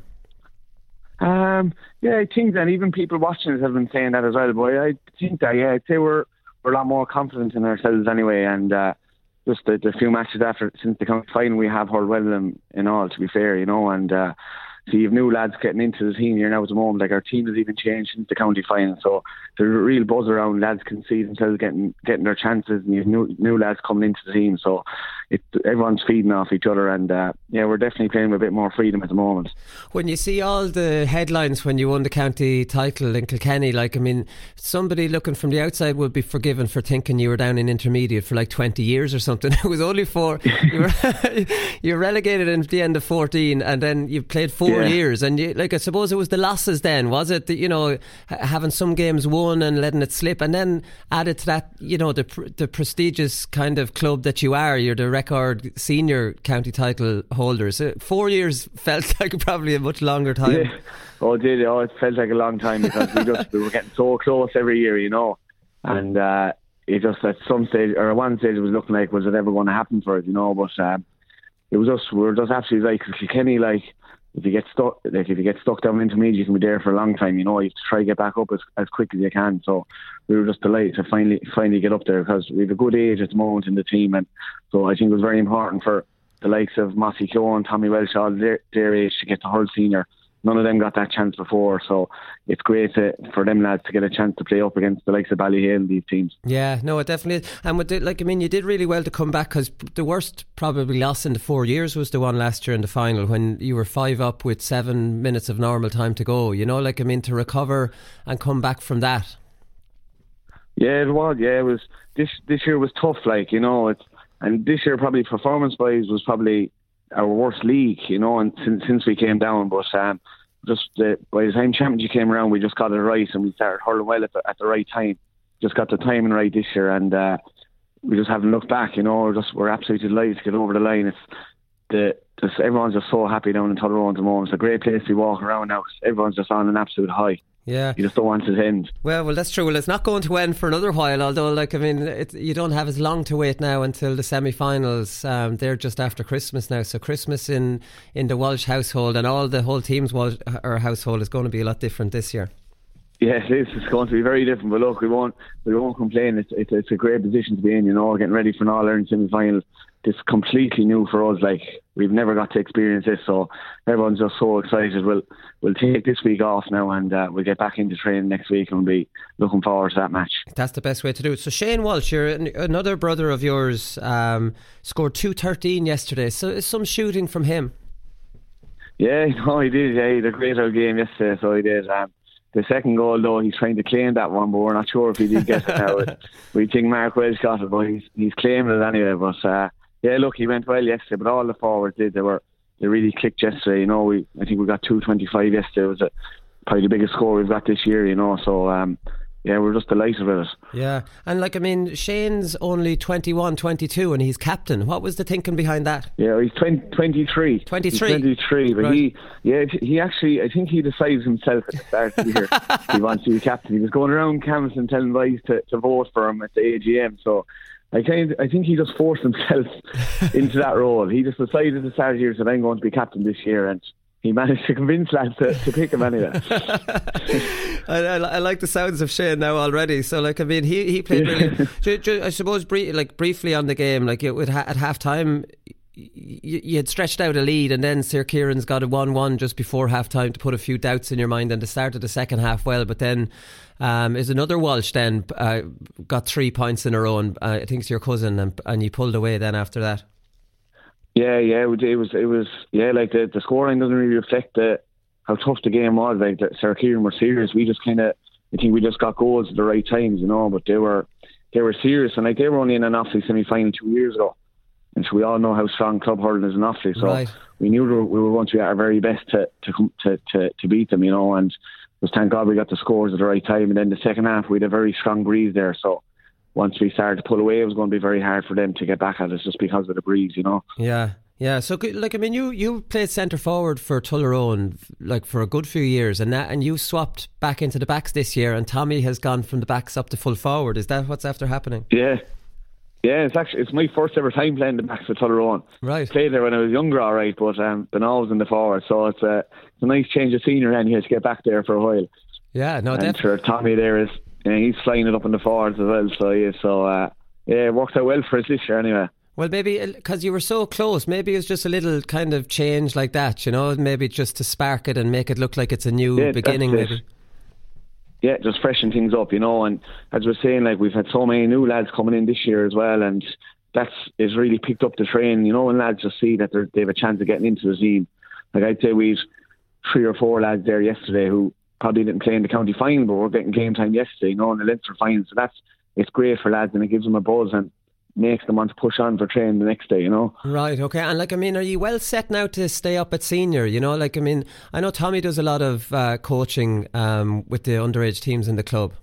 Um, yeah, I think that even people watching us have been saying that as well. But I think that, yeah, I'd say we're we're a lot more confident in ourselves anyway. And uh, just the, the few matches after since the county final, we have hurled well in them in all. To be fair, you know, and uh, so you've new lads getting into the team here now at the moment. Like, our team has even changed since the county final, so there's a real buzz around. Lads can see themselves getting getting their chances, and you've new new lads coming into the team. So it, everyone's feeding off each other, and uh, yeah, we're definitely playing with a bit more freedom at the moment. When you see all the headlines when you won the county title in Kilkenny, like, I mean, somebody looking from the outside would be forgiven for thinking you were down in intermediate for like twenty years or something. It was only four. You were you were relegated at the end of fourteen, and then you played four Yeah. years. And you, like, I suppose it was the losses then, was it? That, you know, ha- having some games won and letting it slip, and then added to that, you know, the pr- the prestigious kind of club that you are. You're the record senior county title holders. Uh, four years felt like probably a much longer time. Yeah. Oh, it did. Oh, it felt like a long time, because we just we were getting so close every year, you know. And uh, it just at some stage, or at one stage, it was looking like, was it ever going to happen for us, you know? But um, it was just we were just absolutely like, Kilkenny, like, if you get stuck, like if you get stuck down intermediate, you can be there for a long time. You know, you have to try to get back up as as quick as you can. So we were just delighted to finally finally get up there, because we have a good age at the moment in the team, and so I think it was very important for the likes of Mossy Keoghan, Tommy Welsh, all their, their age to get to hurl senior. None of them got that chance before, so it's great to, for them lads to get a chance to play up against the likes of Ballyhale, these teams. Yeah, no, it definitely is. And with the, like, I mean, you did really well to come back, because the worst probably loss in the four years was the one last year in the final, when you were five up with seven minutes of normal time to go. You know, like, I mean, to recover and come back from that. Yeah, it was. Yeah, it was. This this year was tough. Like, you know, it's and this year probably performance wise was probably our worst league, you know, and since since we came down. But um, just uh, by the time championship came around, we just got it right, and we started hurling well at the, at the right time. Just got the timing right this year, and uh, we just haven't looked back. You know, we're just we're absolutely delighted to get over the line. It's the just everyone's just so happy down in Tullaroan at the moment. It's a great place to walk around now. Everyone's just on an absolute high. Yeah, you just don't want it to end. Well, well, that's true. Well, it's not going to end for another while. Although, like, I mean, it, you don't have as long to wait now until the semi-finals. Um, they're just after Christmas now, so Christmas in, in the Walsh household and all the whole team's Walsh, or household is going to be a lot different this year. Yes, it is. It's going to be very different. But look, we won't we won't complain. It's it's, it's a great position to be in. You know, getting ready for an All-Ireland semi-final. It's completely new for us. Like, we've never got to experience this, so everyone's just so excited. We'll we'll take this week off now, and uh, we'll get back into training next week, and we'll be looking forward to that match. That's the best way to do it. So Shane Walsh, you're another brother of yours, um, scored two thirteen yesterday. So some shooting from him. Yeah, no, he did. Yeah, he had a great old game yesterday. So he did. Um, the second goal, though, he's trying to claim that one, but we're not sure if he did get it now. We think Mark Welsh got it, but he's he's claiming it anyway. But uh, yeah, look, he went well yesterday, but all the forwards did. They were they really clicked yesterday. You know, we I think we got two twenty-five yesterday. It was a, probably the biggest score we've got this year. You know, so um, yeah, we're just delighted with it. Yeah, and like I mean, Shane's only twenty-one, twenty-two, and he's captain. What was the thinking behind that? Yeah, he's twenty, twenty-three. twenty-three. He's twenty-three, but right. he, yeah, he actually, I think he decided himself at the start of the year he wants to be captain. He was going around canvassing, telling guys to, to vote for him at the A G M. So I kind, of, I think he just forced himself into that role. He just decided at the start of the year that I'm going to be captain this year, and he managed to convince lads to, to pick him anyway. I, I, I like the sounds of Shane now already. So, like, I mean, he, he played really. I suppose, brief, like briefly on the game, like it would ha- at half time, you, you had stretched out a lead, and then Sir Kieran's got a one-one just before half time to put a few doubts in your mind, and they started the second half well. But then um, is another Walsh then uh, got three points in a row, and uh, I think it's your cousin, and, and you pulled away then after that. Yeah, yeah, it was, it was, it was yeah, like the, the scoreline doesn't really reflect the, how tough the game was. Like, the, Sir Kieran were serious. We just kind of, I think we just got goals at the right times, you know. But they were, they were serious, and like they were only in an Offaly semi-final two years ago, and so we all know how strong club hurling is in Offaly. So right. we knew we were going to be at our very best to to to to, to beat them, you know. And just thank God we got the scores at the right time. And then the second half, we had a very strong breeze there. So once we started to pull away, it was going to be very hard for them to get back at us just because of the breeze, you know. Yeah. Yeah, so like I mean, you, you played centre forward for Tullaroan like for a good few years, and that and you swapped back into the backs this year, and Tommy has gone from the backs up to full forward. Is that what's after happening? Yeah, yeah. It's actually it's my first ever time playing the backs for Tullaroan. Right, played there when I was younger, all right, but um, been always in the forward, so it's a it's a nice change of scenery anyway to get back there for a while. Yeah, no, and definitely. Sure, Tommy there is, yeah, he's flying it up in the forwards as well. So yeah, so uh, yeah, it worked out well for us this year anyway. Well, maybe because you were so close, maybe it's just a little kind of change like that, you know, maybe just to spark it and make it look like it's a new yeah, beginning, maybe. Yeah, just freshen things up, you know. And as we're saying, like we've had so many new lads coming in this year as well, and that's it's really picked up the train, you know. And lads just see that they have a chance of getting into the team. Like I'd say we've three or four lads there yesterday who probably didn't play in the county final, but were getting game time yesterday, you know, in the Leinster final. So that's it's great for lads, and it gives them a buzz and makes them want to push on for training the next day, you know. Right, okay. And like, I mean, are you well set now to stay up at senior, you know? Like, I mean, I know Tommy does a lot of uh, coaching um, with the underage teams in the club.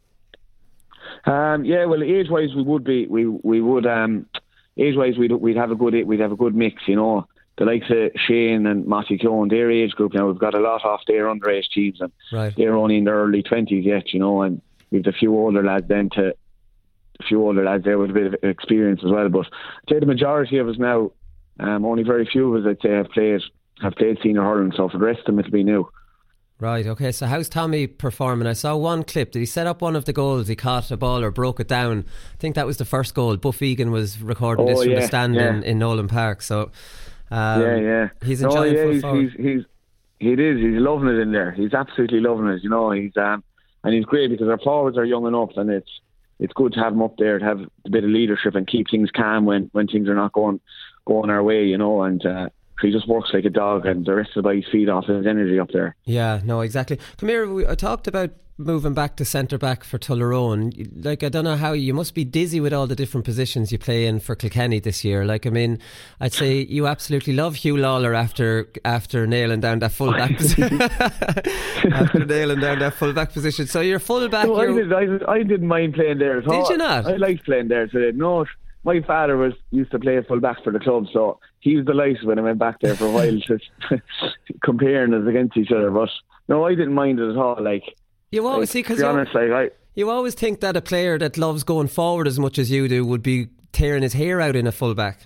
Um, yeah, well, age-wise, we would be, we we would, um, age-wise, we'd we'd have a good we'd have a good mix, you know. The likes of Shane and Matty Clone, their age group now, we've got a lot off their underage teams, and right. they're only in their early twenties yet, you know, and we've a few older lads then to. A few older lads there with a bit of experience as well, but I'd say the majority of us now, um, only very few of us I'd say have played have played senior hurling, so for the rest of them it'll be new. Right, okay, so how's Tommy performing? I saw one clip. Did he set up one of the goals? He caught a ball or broke it down? I think that was the first goal. Buff Egan was recording oh, this from yeah, the stand yeah. in, in Nolan Park, so um, yeah, yeah. he's no, enjoying yeah, full he's, forward. he's, he's, he is, he's loving it in there. He's absolutely loving it, you know. He's um, and he's great because our forwards are young enough, and it's it's good to have him up there to have a bit of leadership and keep things calm when, when things are not going going our way, you know. And uh, he just works like a dog, and the rest of the boys feed off his energy up there. Yeah, no, exactly. Come here, we I talked about moving back to centre-back for Tullaroan. Like, I don't know how, you must be dizzy with all the different positions you play in for Kilkenny this year. Like, I mean, I'd say you absolutely love Hugh Lawler after after nailing down that full-back position. after nailing down that full-back position. So you're full-back... No, I, you're... did, I, did, I didn't mind playing there at all. Did you not? I liked playing there. So no, my father was used to play full-back for the club, so he was delighted when I went back there for a while, just comparing us against each other. But no, I didn't mind it at all. Like, You always like, see, because to be honest, like, I, you always think that a player that loves going forward as much as you do would be tearing his hair out in a full-back.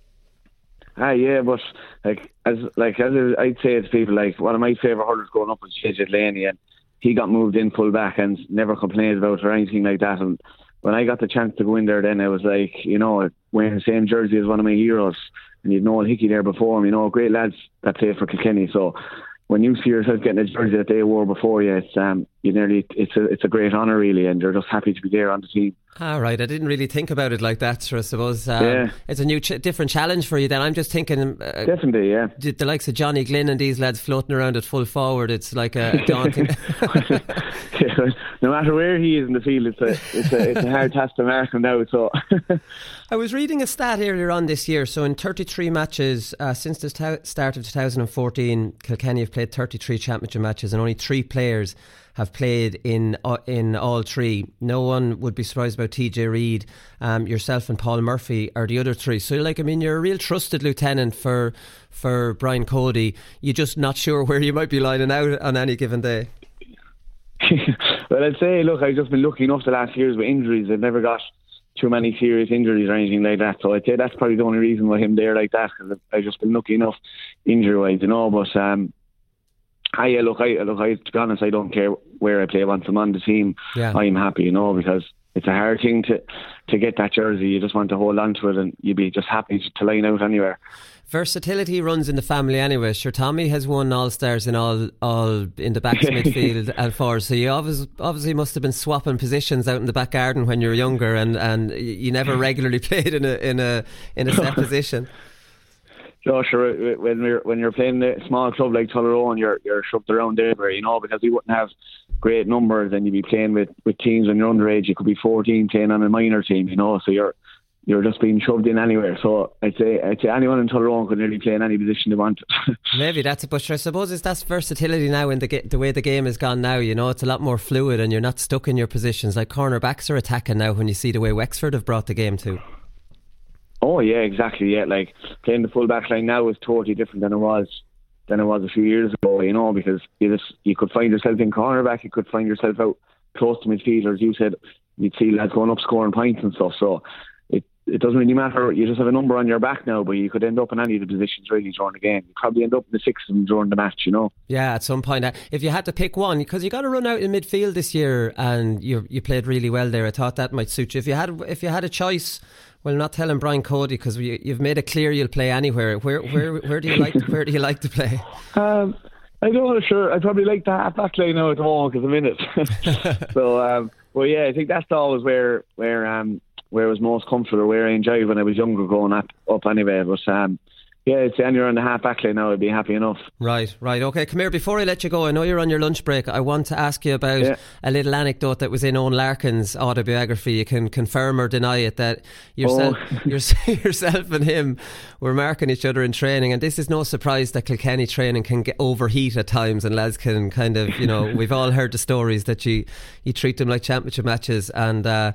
Ah, yeah, but like as like as I'd say to people, like one of my favourite hurlers growing up was J J Delaney, and he got moved in full-back and never complained about it or anything like that. And when I got the chance to go in there, then I was like, you know, wearing the same jersey as one of my heroes, and you'd Noel Hickey there before him, you know, great lads that play for Kilkenny. So when you see yourself getting a jersey that they wore before you, it's um, you nearly it's a it's a great honour really, and you're just happy to be there on the team. Ah, right. I didn't really think about it like that. So I suppose um, yeah. it's a new, ch- different challenge for you. Then I'm just thinking, uh, definitely, yeah. The, the likes of Johnny Glynn and these lads floating around at full forward. It's like a daunting. Yeah, no matter where he is in the field, it's a it's a it's a hard task to mark him now. So I was reading a stat earlier on this year. So in thirty-three matches uh, since the st- start of two thousand fourteen, Kilkenny have played thirty-three championship matches, and only three players have played in uh, in all three. No one would be surprised about T J Reid. Um, yourself and Paul Murphy are the other three. So, like, I mean, you're a real trusted lieutenant for for Brian Cody. You're just not sure where you might be lining out on any given day. Well, I'd say, look, I've just been lucky enough the last years with injuries. I've never got too many serious injuries or anything like that. So I'd say that's probably the only reason why I'm there like that, because I've just been lucky enough injury-wise, you know. But um, I yeah, look, I look, I to be honest, I don't care where I play. Once I'm on the team, yeah. I'm happy, you know, because it's a hard thing to to get that jersey. You just want to hold on to it, and you'd be just happy to line out anywhere. Versatility runs in the family anyway. Sure, Tommy has won All Stars in all all in the backs, midfield and forwards. So you obviously, obviously must have been swapping positions out in the back garden when you were younger, and, and you never regularly played in a in a in a set position. So sure, when you're when you're playing a small club like Tullaroan, you're you're shoved around everywhere, you know, because we wouldn't have great numbers, and you'd be playing with, with teams when you're underage. You could be fourteen playing on a minor team, you know, so you're you're just being shoved in anywhere. So I'd say I'd say anyone in Tullaroan could nearly play in any position they want. Maybe that's it, but sure, I suppose it's that's versatility now in the ga- the way the game has gone now. You know, it's a lot more fluid, and you're not stuck in your positions. Like cornerbacks are attacking now. When you see the way Wexford have brought the game to. Oh yeah, exactly. Yeah, like playing the full back line now is totally different than it was than it was a few years ago. You know, because you just you could find yourself in cornerback, you could find yourself out close to midfield, or as you said, you'd see lads going up scoring points and stuff. So it it doesn't really matter. You just have a number on your back now, but you could end up in any of the positions really during the game. You probably end up in the sixth during the match. You know. Yeah, at some point, if you had to pick one, because you got to run out in midfield this year, and you you played really well there. I thought that might suit you. If you had if you had a choice. Well, not telling Brian Cody, because you've made it clear you'll play anywhere. Where where where do you like where do you like to play? Um, I don't know. Sure, I probably like that back line now at the moment because I'm in it. So, um, well, yeah, I think that's always where where um where I was most comfortable, or where I enjoyed when I was younger, growing up up anyway. But um. Yeah, it's anywhere on the half back line now, I'd be happy enough. Right, right, okay. Come here, before I let you go, I know you're on your lunch break. I want to ask you about yeah. a little anecdote that was in Owen Larkin's autobiography. You can confirm or deny it, that yourself, oh. yourself and him were marking each other in training, and this is no surprise that Kilkenny training can get overheat at times, and lads can kind of, you know, we've all heard the stories that you, you treat them like championship matches, and uh,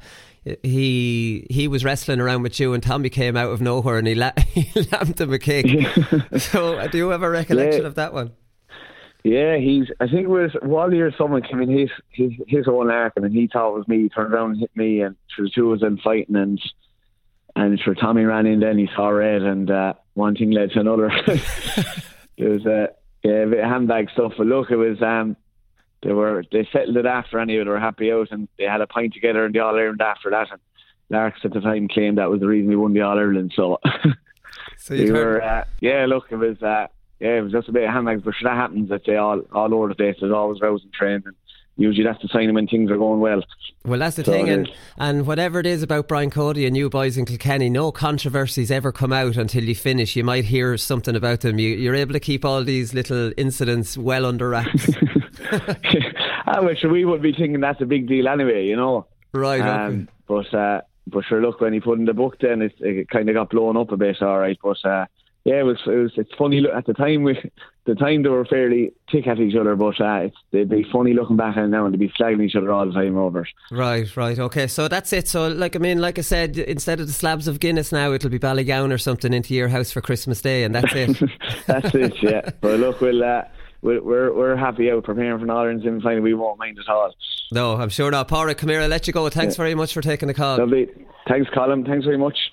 he he was wrestling around with you, and Tommy came out of nowhere and he, la- he lamped him a kick. So do you have a recollection yeah. of that one? Yeah, he's I think it was Wally or someone came in his his, his own Larkin, and he thought it was me. He turned around and hit me, and the two of them fighting, and and sure Tommy ran in, then he saw red, and uh, one thing led to another. It was uh, yeah, a bit of handbag stuff, but look, it was um They were they settled it after anyway. They were happy out, and they had a pint together in the All Ireland after that. And Larks at the time claimed that was the reason we won the All Ireland. So, so we were uh, yeah. Look, it was uh, yeah, it was just a bit of handbags, but sure, that happens. I'd say all all over the place. There's always rows in training. usually that's the sign of when things are going well. Well, that's the So thing, it and, is. and whatever it is about Brian Cody and you boys in Kilkenny, no controversies ever come out until you finish. You might hear something about them. You, you're able to keep all these little incidents well under wraps. I wish we would be thinking that's a big deal anyway, you know. Right, okay. Um, but uh, but sure, look, when he put in the book, then it, it kind of got blown up a bit. All right, but uh, yeah, it was it was it's funny. Look, at the time, we the time they were fairly tick at each other, but uh, it's they'd be funny looking back on it now, and they'd be slagging each other all the time over it. Right, right, okay. So that's it. So, like, I mean, like I said, instead of the slabs of Guinness now, it'll be Ballygowan or something into your house for Christmas Day, and that's it. That's it, yeah. But look, we'll. Uh, We're, we're we're happy out preparing for Northern semi final. We won't mind at all. No, I'm sure not. Pádraig, come here, I'll let you go. Thanks yeah. very much for taking the call. Lovely. Thanks, Colin. Thanks very much.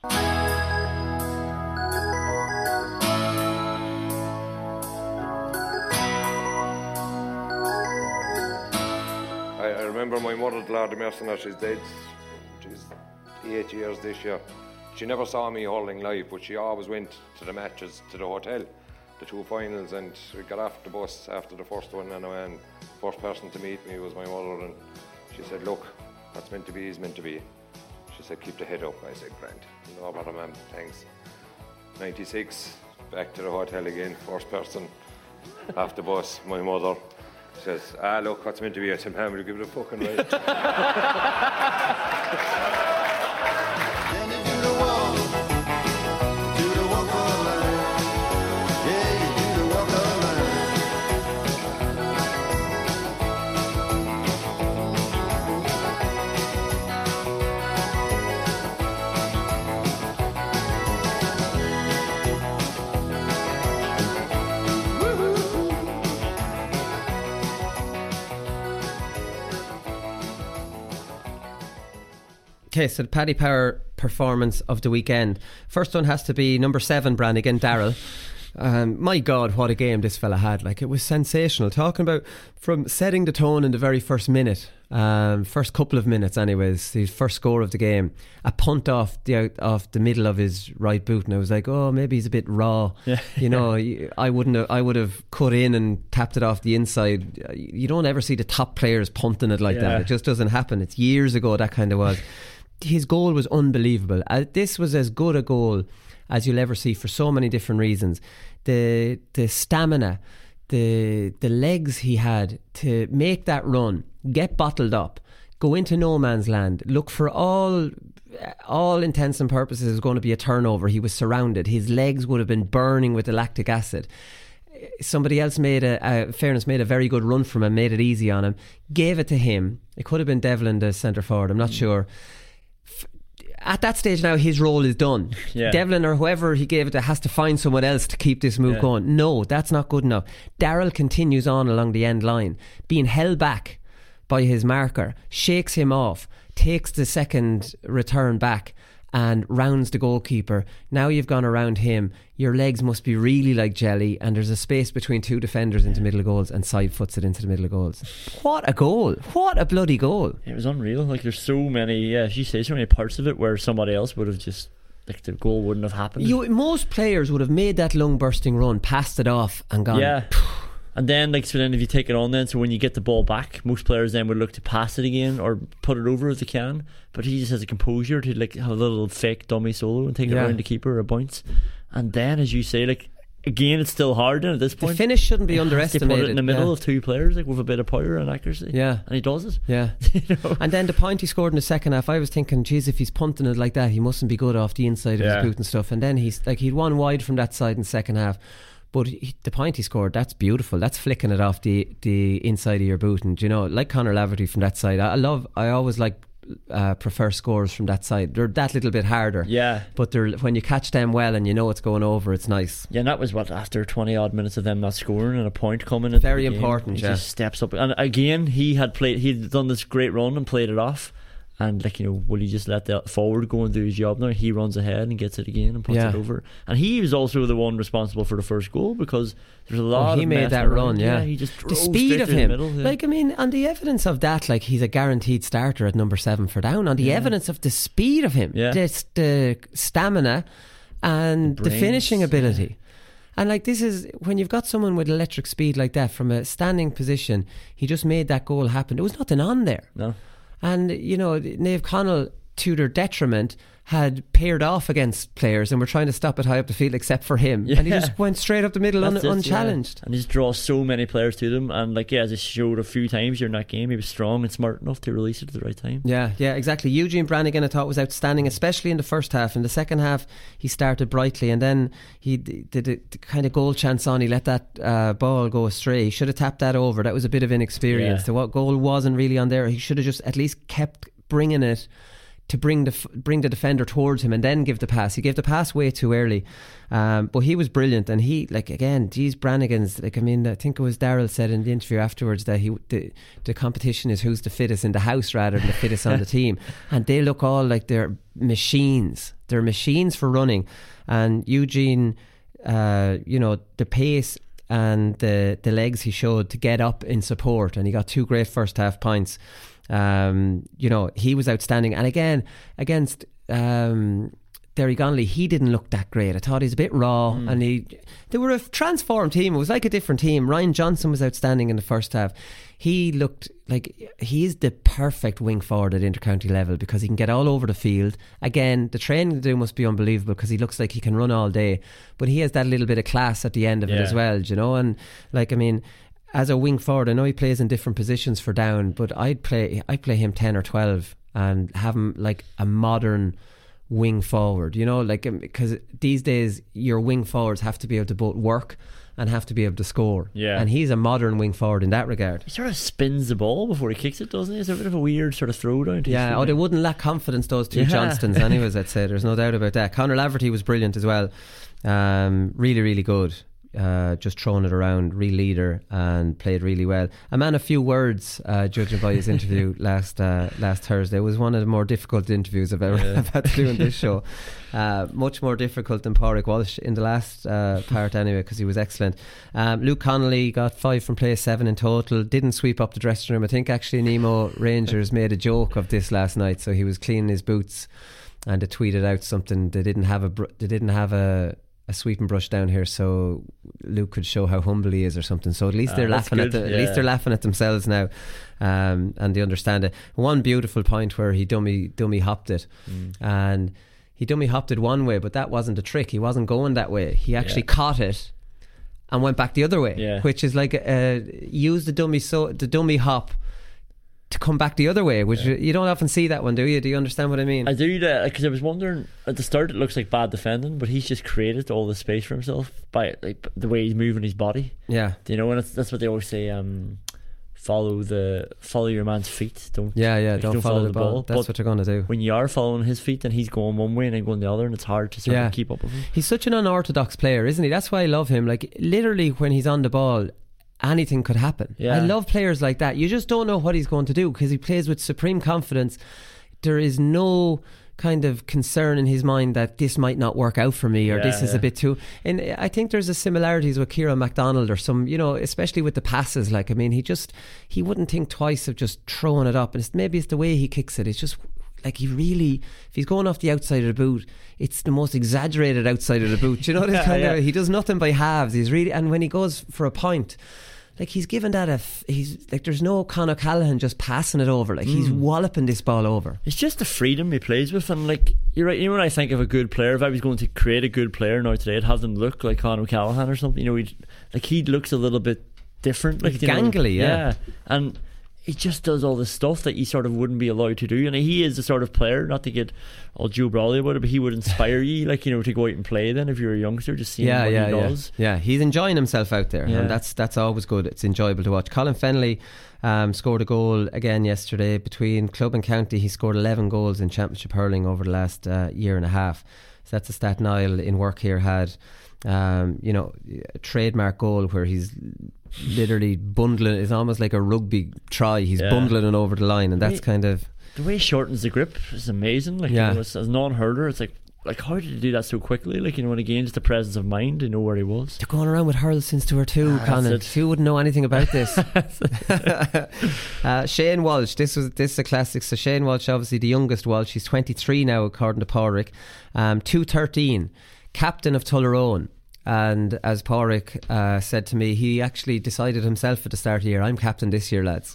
I, I remember my mother, Lord Mercenaire, she's dead. She's eight years this year. She never saw me holding live, but she always went to the matches, to the hotel. The two finals, and we got off the bus after the first one, and the first person to meet me was my mother, and she said, look, what's meant to be is meant to be. She said, keep the head up. I said, grand. No bother, ma'am, thanks. ninety-six, back to the hotel again, first person off the bus, my mother. She says, ah, look, what's meant to be. I said, ma'am, will you give it a fucking right? Okay, so the Paddy Power performance of the weekend. First one has to be number seven, Brannigan, Daryl. Um, my God, what a game this fella had. Like, it was sensational. Talking about from setting the tone in the very first minute, um, first couple of minutes anyways, the first score of the game, a punt off the out, off the middle of his right boot, and I was like, oh, maybe he's a bit raw. Yeah. You know, I wouldn't have, I would have cut in and tapped it off the inside. You don't ever see the top players punting it like yeah. that. It just doesn't happen. It's years ago that kind of was. His goal was unbelievable. Uh, this was as good a goal as you'll ever see for so many different reasons. The the stamina, the the legs he had to make that run, get bottled up, go into no man's land, look for all all intents and purposes it was going to be a turnover. He was surrounded. His legs would have been burning with the lactic acid. Somebody else made a, uh, fairness, made a very good run from him, made it easy on him, gave it to him. It could have been Devlin, the centre forward, I'm not mm. sure. At that stage now, his role is done. Yeah. Devlin or whoever he gave it to has to find someone else to keep this move yeah. going. No, that's not good enough. Daryl continues on along the end line, being held back by his marker, shakes him off, takes the second return back and rounds the goalkeeper. Now you've gone around him, your legs must be really like jelly, and there's a space between two defenders into middle of goals, and side foots it into the middle of goals. What a goal. What a bloody goal. It was unreal. Like, there's so many, yeah, as you say, so many parts of it where somebody else would have just, like, the goal wouldn't have happened. You, most players would have made that lung bursting run, passed it off and gone, yeah. And then, like, so then if you take it on then, so when you get the ball back, most players then would look to pass it again or put it over if they can. But he just has a composure to, like, have a little fake dummy solo and take it yeah. around the keeper or bounce. And then, as you say, like, again, it's still hard then at this point. The finish shouldn't be underestimated. They put it in the middle yeah. of two players, like, with a bit of power and accuracy. Yeah. And he does it. Yeah. You know? And then the point he scored in the second half, I was thinking, geez, if he's punting it like that, he mustn't be good off the inside of yeah. his boot and stuff. And then he's, like, he'd one wide from that side in the second half. But he, the point he scored, that's beautiful. That's flicking it off the, the inside of your boot. And, you know, like Conor Laverty from that side, I, I love, I always like, uh, prefer scores from that side. They're that little bit harder. Yeah. But they're, when you catch them well and you know it's going over, it's nice. Yeah, and that was what, after twenty odd minutes of them not scoring and a point coming in. Very important, he yeah. just steps up. And again, he had played, he'd done this great run and played it off. And, like, you know, will you just let the forward go and do his job now? He runs ahead and gets it again and puts yeah. it over. And he was also the one responsible for the first goal, because there's a lot oh, he of made that run, yeah. yeah. He just drove the speed of him. The middle, yeah. Like, I mean, on the evidence of that, like, he's a guaranteed starter at number seven for Down. On the yeah. evidence of the speed of him, yeah. the, the stamina and the, brains, finishing ability. Yeah. And like this is when you've got someone with electric speed like that from a standing position, he just made that goal happen. There was nothing on there. No. And you know, Naomh Conaill, to their detriment, had paired off against players and were trying to stop it high up the field except for him. Yeah. And he just went straight up the middle un- That's it, unchallenged. Yeah. And he just draws so many players to them. And like, yeah, as I showed a few times during that game, he was strong and smart enough to release it at the right time. Yeah, yeah, exactly. Eugene Brannigan, I thought, was outstanding, especially in the first half. In the second half, he started brightly, and then he d- did a d- kind of goal chance on. He let that uh, ball go astray. He should have tapped that over. That was a bit of inexperience. Yeah. The what goal wasn't really on there. He should have just at least kept bringing it to bring the bring the defender towards him and then give the pass. He gave the pass way too early, um, but he was brilliant. And he, like, again, geez, Brannigan's, like, I mean, I think it was Daryl said in the interview afterwards that he the, the competition is who's the fittest in the house rather than the fittest on the team. And they look all like they're machines. They're machines for running. And Eugene, uh, you know, the pace and the the legs he showed to get up in support, and he got two great first half points. Um, you know, he was outstanding. And again, against um, Derry Connolly, he didn't look that great. I thought he was a bit raw, mm. and he they were a transformed team. It was like a different team. Ryan Johnson was outstanding in the first half. He looked like he's the perfect wing forward at intercounty level because he can get all over the field. Again, the training to do must be unbelievable because he looks like he can run all day, but he has that little bit of class at the end of yeah. it as well, you know. And like, I mean, as a wing forward, I know he plays in different positions for down, but I'd play I'd play him ten or twelve and have him like a modern wing forward, you know, like, because these days your wing forwards have to be able to both work and have to be able to score. Yeah. And he's a modern wing forward in that regard. He sort of spins the ball before he kicks it, doesn't he? It's a bit of a weird sort of throwdown. Yeah, oh, they wouldn't lack confidence, those two yeah. Johnstons, anyways, I'd say. There's no doubt about that. Conor Laverty was brilliant as well. Um, really, really good. Uh, just throwing it around, real leader, and played really well. A man of few words, uh, judging by his interview last uh, last Thursday. It was one of the more difficult interviews I've ever yeah. I've had to do on this show. Uh, much more difficult than Pádraig Walsh in the last uh, part anyway, because he was excellent. Um, Luke Connolly got five from play, seven in total. Didn't sweep up the dressing room. I think actually Nemo Rangers made a joke of this last night, so he was cleaning his boots, and they tweeted out something. They didn't have a br- they didn't have a a sweeping brush down here, so Luke could show how humble he is or something. So at least they're uh, laughing good, at the, yeah. at least they're laughing at themselves now, um, and they understand it. One beautiful point where he dummy dummy hopped it, mm. and he dummy hopped it one way, but that wasn't the trick. He wasn't going that way. He actually yeah. caught it and went back the other way, yeah. which is like uh, use the dummy so the dummy hop to come back the other way, which yeah. you don't often see that one, do you? Do you understand what I mean? I do, because I was wondering at the start it looks like bad defending, but he's just created all the space for himself by like the way he's moving his body. Yeah, do you know? And it's, that's what they always say. Um, follow the follow your man's feet. Don't yeah yeah. like, don't, don't follow, follow the the ball. ball. That's but what you're going to do. When you are following his feet, then he's going one way and then going the other, and it's hard to sort yeah. of keep up with him. He's such an unorthodox player, isn't he? That's why I love him. Like literally, when he's on the ball, anything could happen. Yeah. I love players like that. You just don't know what he's going to do because he plays with supreme confidence. There is no kind of concern in his mind that this might not work out for me or yeah, this is yeah. a bit too. And I think there's a similarities with Kieran MacDonald or some, you know, especially with the passes. Like, I mean, he just he wouldn't think twice of just throwing it up, and it's, maybe it's the way he kicks it. It's just like he really, if he's going off the outside of the boot, it's the most exaggerated outside of the boot. You know, this yeah, kind yeah. of he does nothing by halves. He's really, and when he goes for a point, like he's given that a f- he's like there's no Conor Callaghan just passing it over, like mm. he's walloping this ball over. It's just the freedom he plays with, and like you're right, you know, when I think of a good player, if I was going to create a good player now today, I'd have them look like Conor Callaghan or something, you know. He'd, like he looks a little bit different, like, like you gangly know, yeah. yeah and he just does all this stuff that you sort of wouldn't be allowed to do. And he is the sort of player, not to get all Joe Brawley about it, but he would inspire you, like, you know, to go out and play then if you're a youngster, just seeing yeah, what yeah, he yeah. does. Yeah, he's enjoying himself out there, yeah. and that's that's always good. It's enjoyable to watch. Colin Fennelly um, scored a goal again yesterday. Between club and county, he scored eleven goals in championship hurling over the last uh, year and a half. So that's a stat Niall in work here had. Um, you know, a trademark goal where he's literally bundling. It's almost like a rugby try. He's yeah. bundling it over the line, and that's Wait, kind of the way he shortens the grip is amazing. Like, yeah. you know, as a non-hurler, it's like like how did he do that so quickly? Like, you know, and again, just the presence of mind to know where he was. They're going around with hurls since they were two, ah, Conan. Who wouldn't know anything about this? uh, Shane Walsh. This was this is a classic. So Shane Walsh, obviously the youngest Walsh. He's twenty-three now, according to Pádraig. Um, two thirteen, captain of Tullaroan. And as Pádraig uh, said to me, he actually decided himself at the start of the year, I'm captain this year, lads.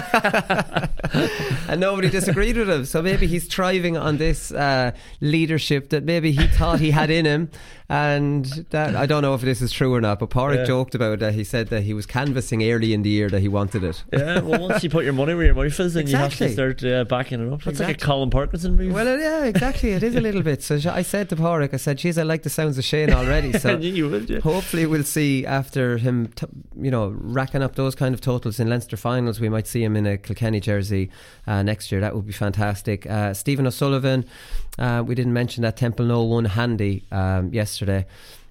And nobody disagreed with him. So maybe he's thriving on this uh, leadership that maybe he thought he had in him. And that, I don't know if this is true or not, but Pádraig yeah. joked about that. He said that he was canvassing early in the year that he wanted it. Yeah, well, once you put your money where your mouth is, then exactly. you have to start uh, backing it up. That's exactly. like a Colin Parkinson move. Well, yeah, exactly. It is a little bit. So I said to Pádraig, I said, geez, I like the sounds of Shane already. So you would, yeah. hopefully we'll see after him, t- you know, racking up those kind of totals in Leinster finals, we might see him in a Kilkenny jersey uh, next year. That would be fantastic. Uh, Stephen O'Sullivan, uh, we didn't mention that Temple No won handy um, yesterday.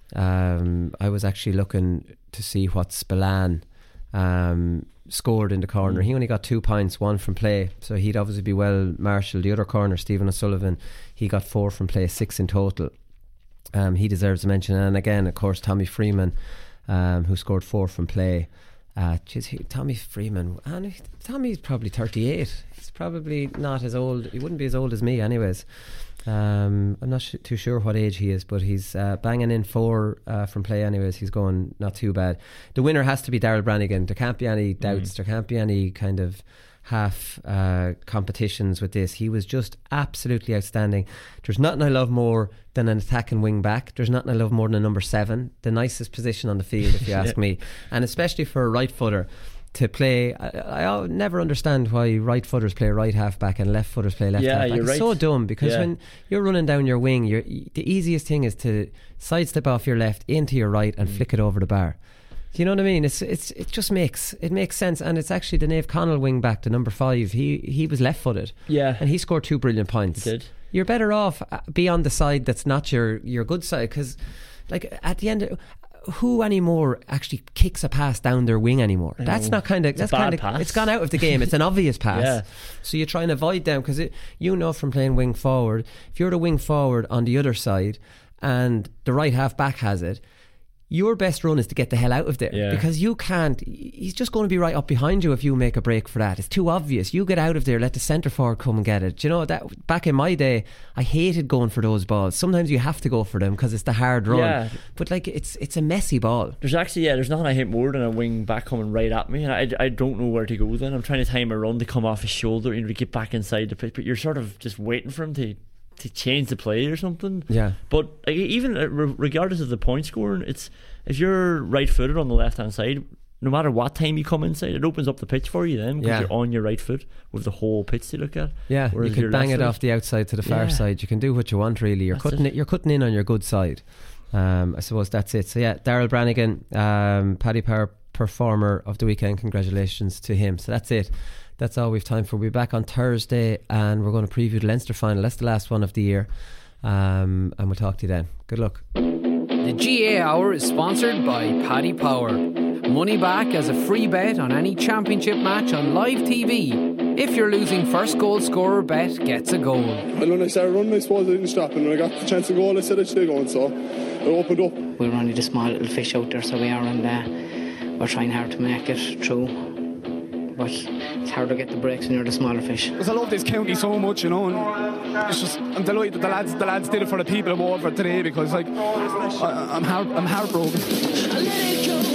Um, I was actually looking to see what Spillane um, scored in the corner. Mm. He only got two points, one from play, so he'd obviously be well marshalled. The other corner, Stephen O'Sullivan, he got four from play, six in total. Um, he deserves a mention. And again, of course, Tommy Freeman, um, who scored four from play. Uh, geez, he, Tommy Freeman, and he, Tommy's probably thirty-eight. He's probably not as old. He wouldn't be as old as me, anyways. Um, I'm not sh- too sure what age he is, but he's uh, banging in four uh, from play anyways. He's going not too bad. The winner has to be Darrell Brannigan. There can't be any doubts. Mm. There can't be any kind of half uh, competitions with this. He was just absolutely outstanding. There's nothing I love more than an attacking wing back. There's nothing I love more than a number seven. The nicest position on the field, if you ask me. And especially for a right footer to play, I, I never understand why right footers play right half back and left footers play left yeah, half back. You're it's right. so dumb because yeah. when you're running down your wing, you're, the easiest thing is to sidestep off your left into your right and mm. flick it over the bar. Do you know what I mean? It's it's it just makes it makes sense, and it's actually the Naomh Conaill wing back, the number five. He he was left footed, yeah, and he scored two brilliant points. He did. You're better off be on the side that's not your your good side, because like at the end, who anymore actually kicks a pass down their wing anymore? That's not kind of that's kind of it's gone out of the game. It's an obvious pass. Yeah. So you try and avoid them because you know from playing wing forward, if you're the wing forward on the other side and the right half back has it, your best run is to get the hell out of there, yeah. because you can't, he's just going to be right up behind you if you make a break for that. It's too obvious. You get out of there, let the centre forward come and get it. Do you know that back in my day I hated going for those balls. Sometimes you have to go for them because it's the hard run, yeah. but like it's it's a messy ball. There's actually yeah there's nothing I hate more than a wing back coming right at me, and I, I don't know where to go then. I'm trying to time a run to come off his shoulder, you know, to get back inside the pitch, but you're sort of just waiting for him to to change the play or something. Yeah. But like, even regardless of the point scoring, it's if you're right footed on the left hand side, no matter what time you come inside, it opens up the pitch for you then, because yeah. you're on your right foot with the whole pitch to look at. Yeah, Whereas you can bang it off the outside to the far yeah. side. You can do what you want really. You're that's cutting it. it. You're cutting in on your good side. Um, I suppose that's it. So yeah, Darrell Brannigan, um, Paddy Power Performer of the Weekend. Congratulations to him. So that's it. That's all we've time for. We'll be back on Thursday and we're going to preview the Leinster final. That's the last one of the year. Um, and we'll talk to you then. Good luck. The G A Hour is sponsored by Paddy Power. Money back as a free bet on any championship match on live T V. If you're losing, first goal scorer bet gets a goal. And when I started running, I suppose I didn't stop, and when I got the chance to goal, I said I should go, and so I opened up. We're only the small little fish out there, so we are, and uh, we're trying hard to make it through. But it's hard to get the breaks when you're the smaller fish. Because I love this county so much, you know, and it's just, I'm delighted that the lads, the lads did it for the people of Waterford today, because like I, I'm heart, I'm heartbroken.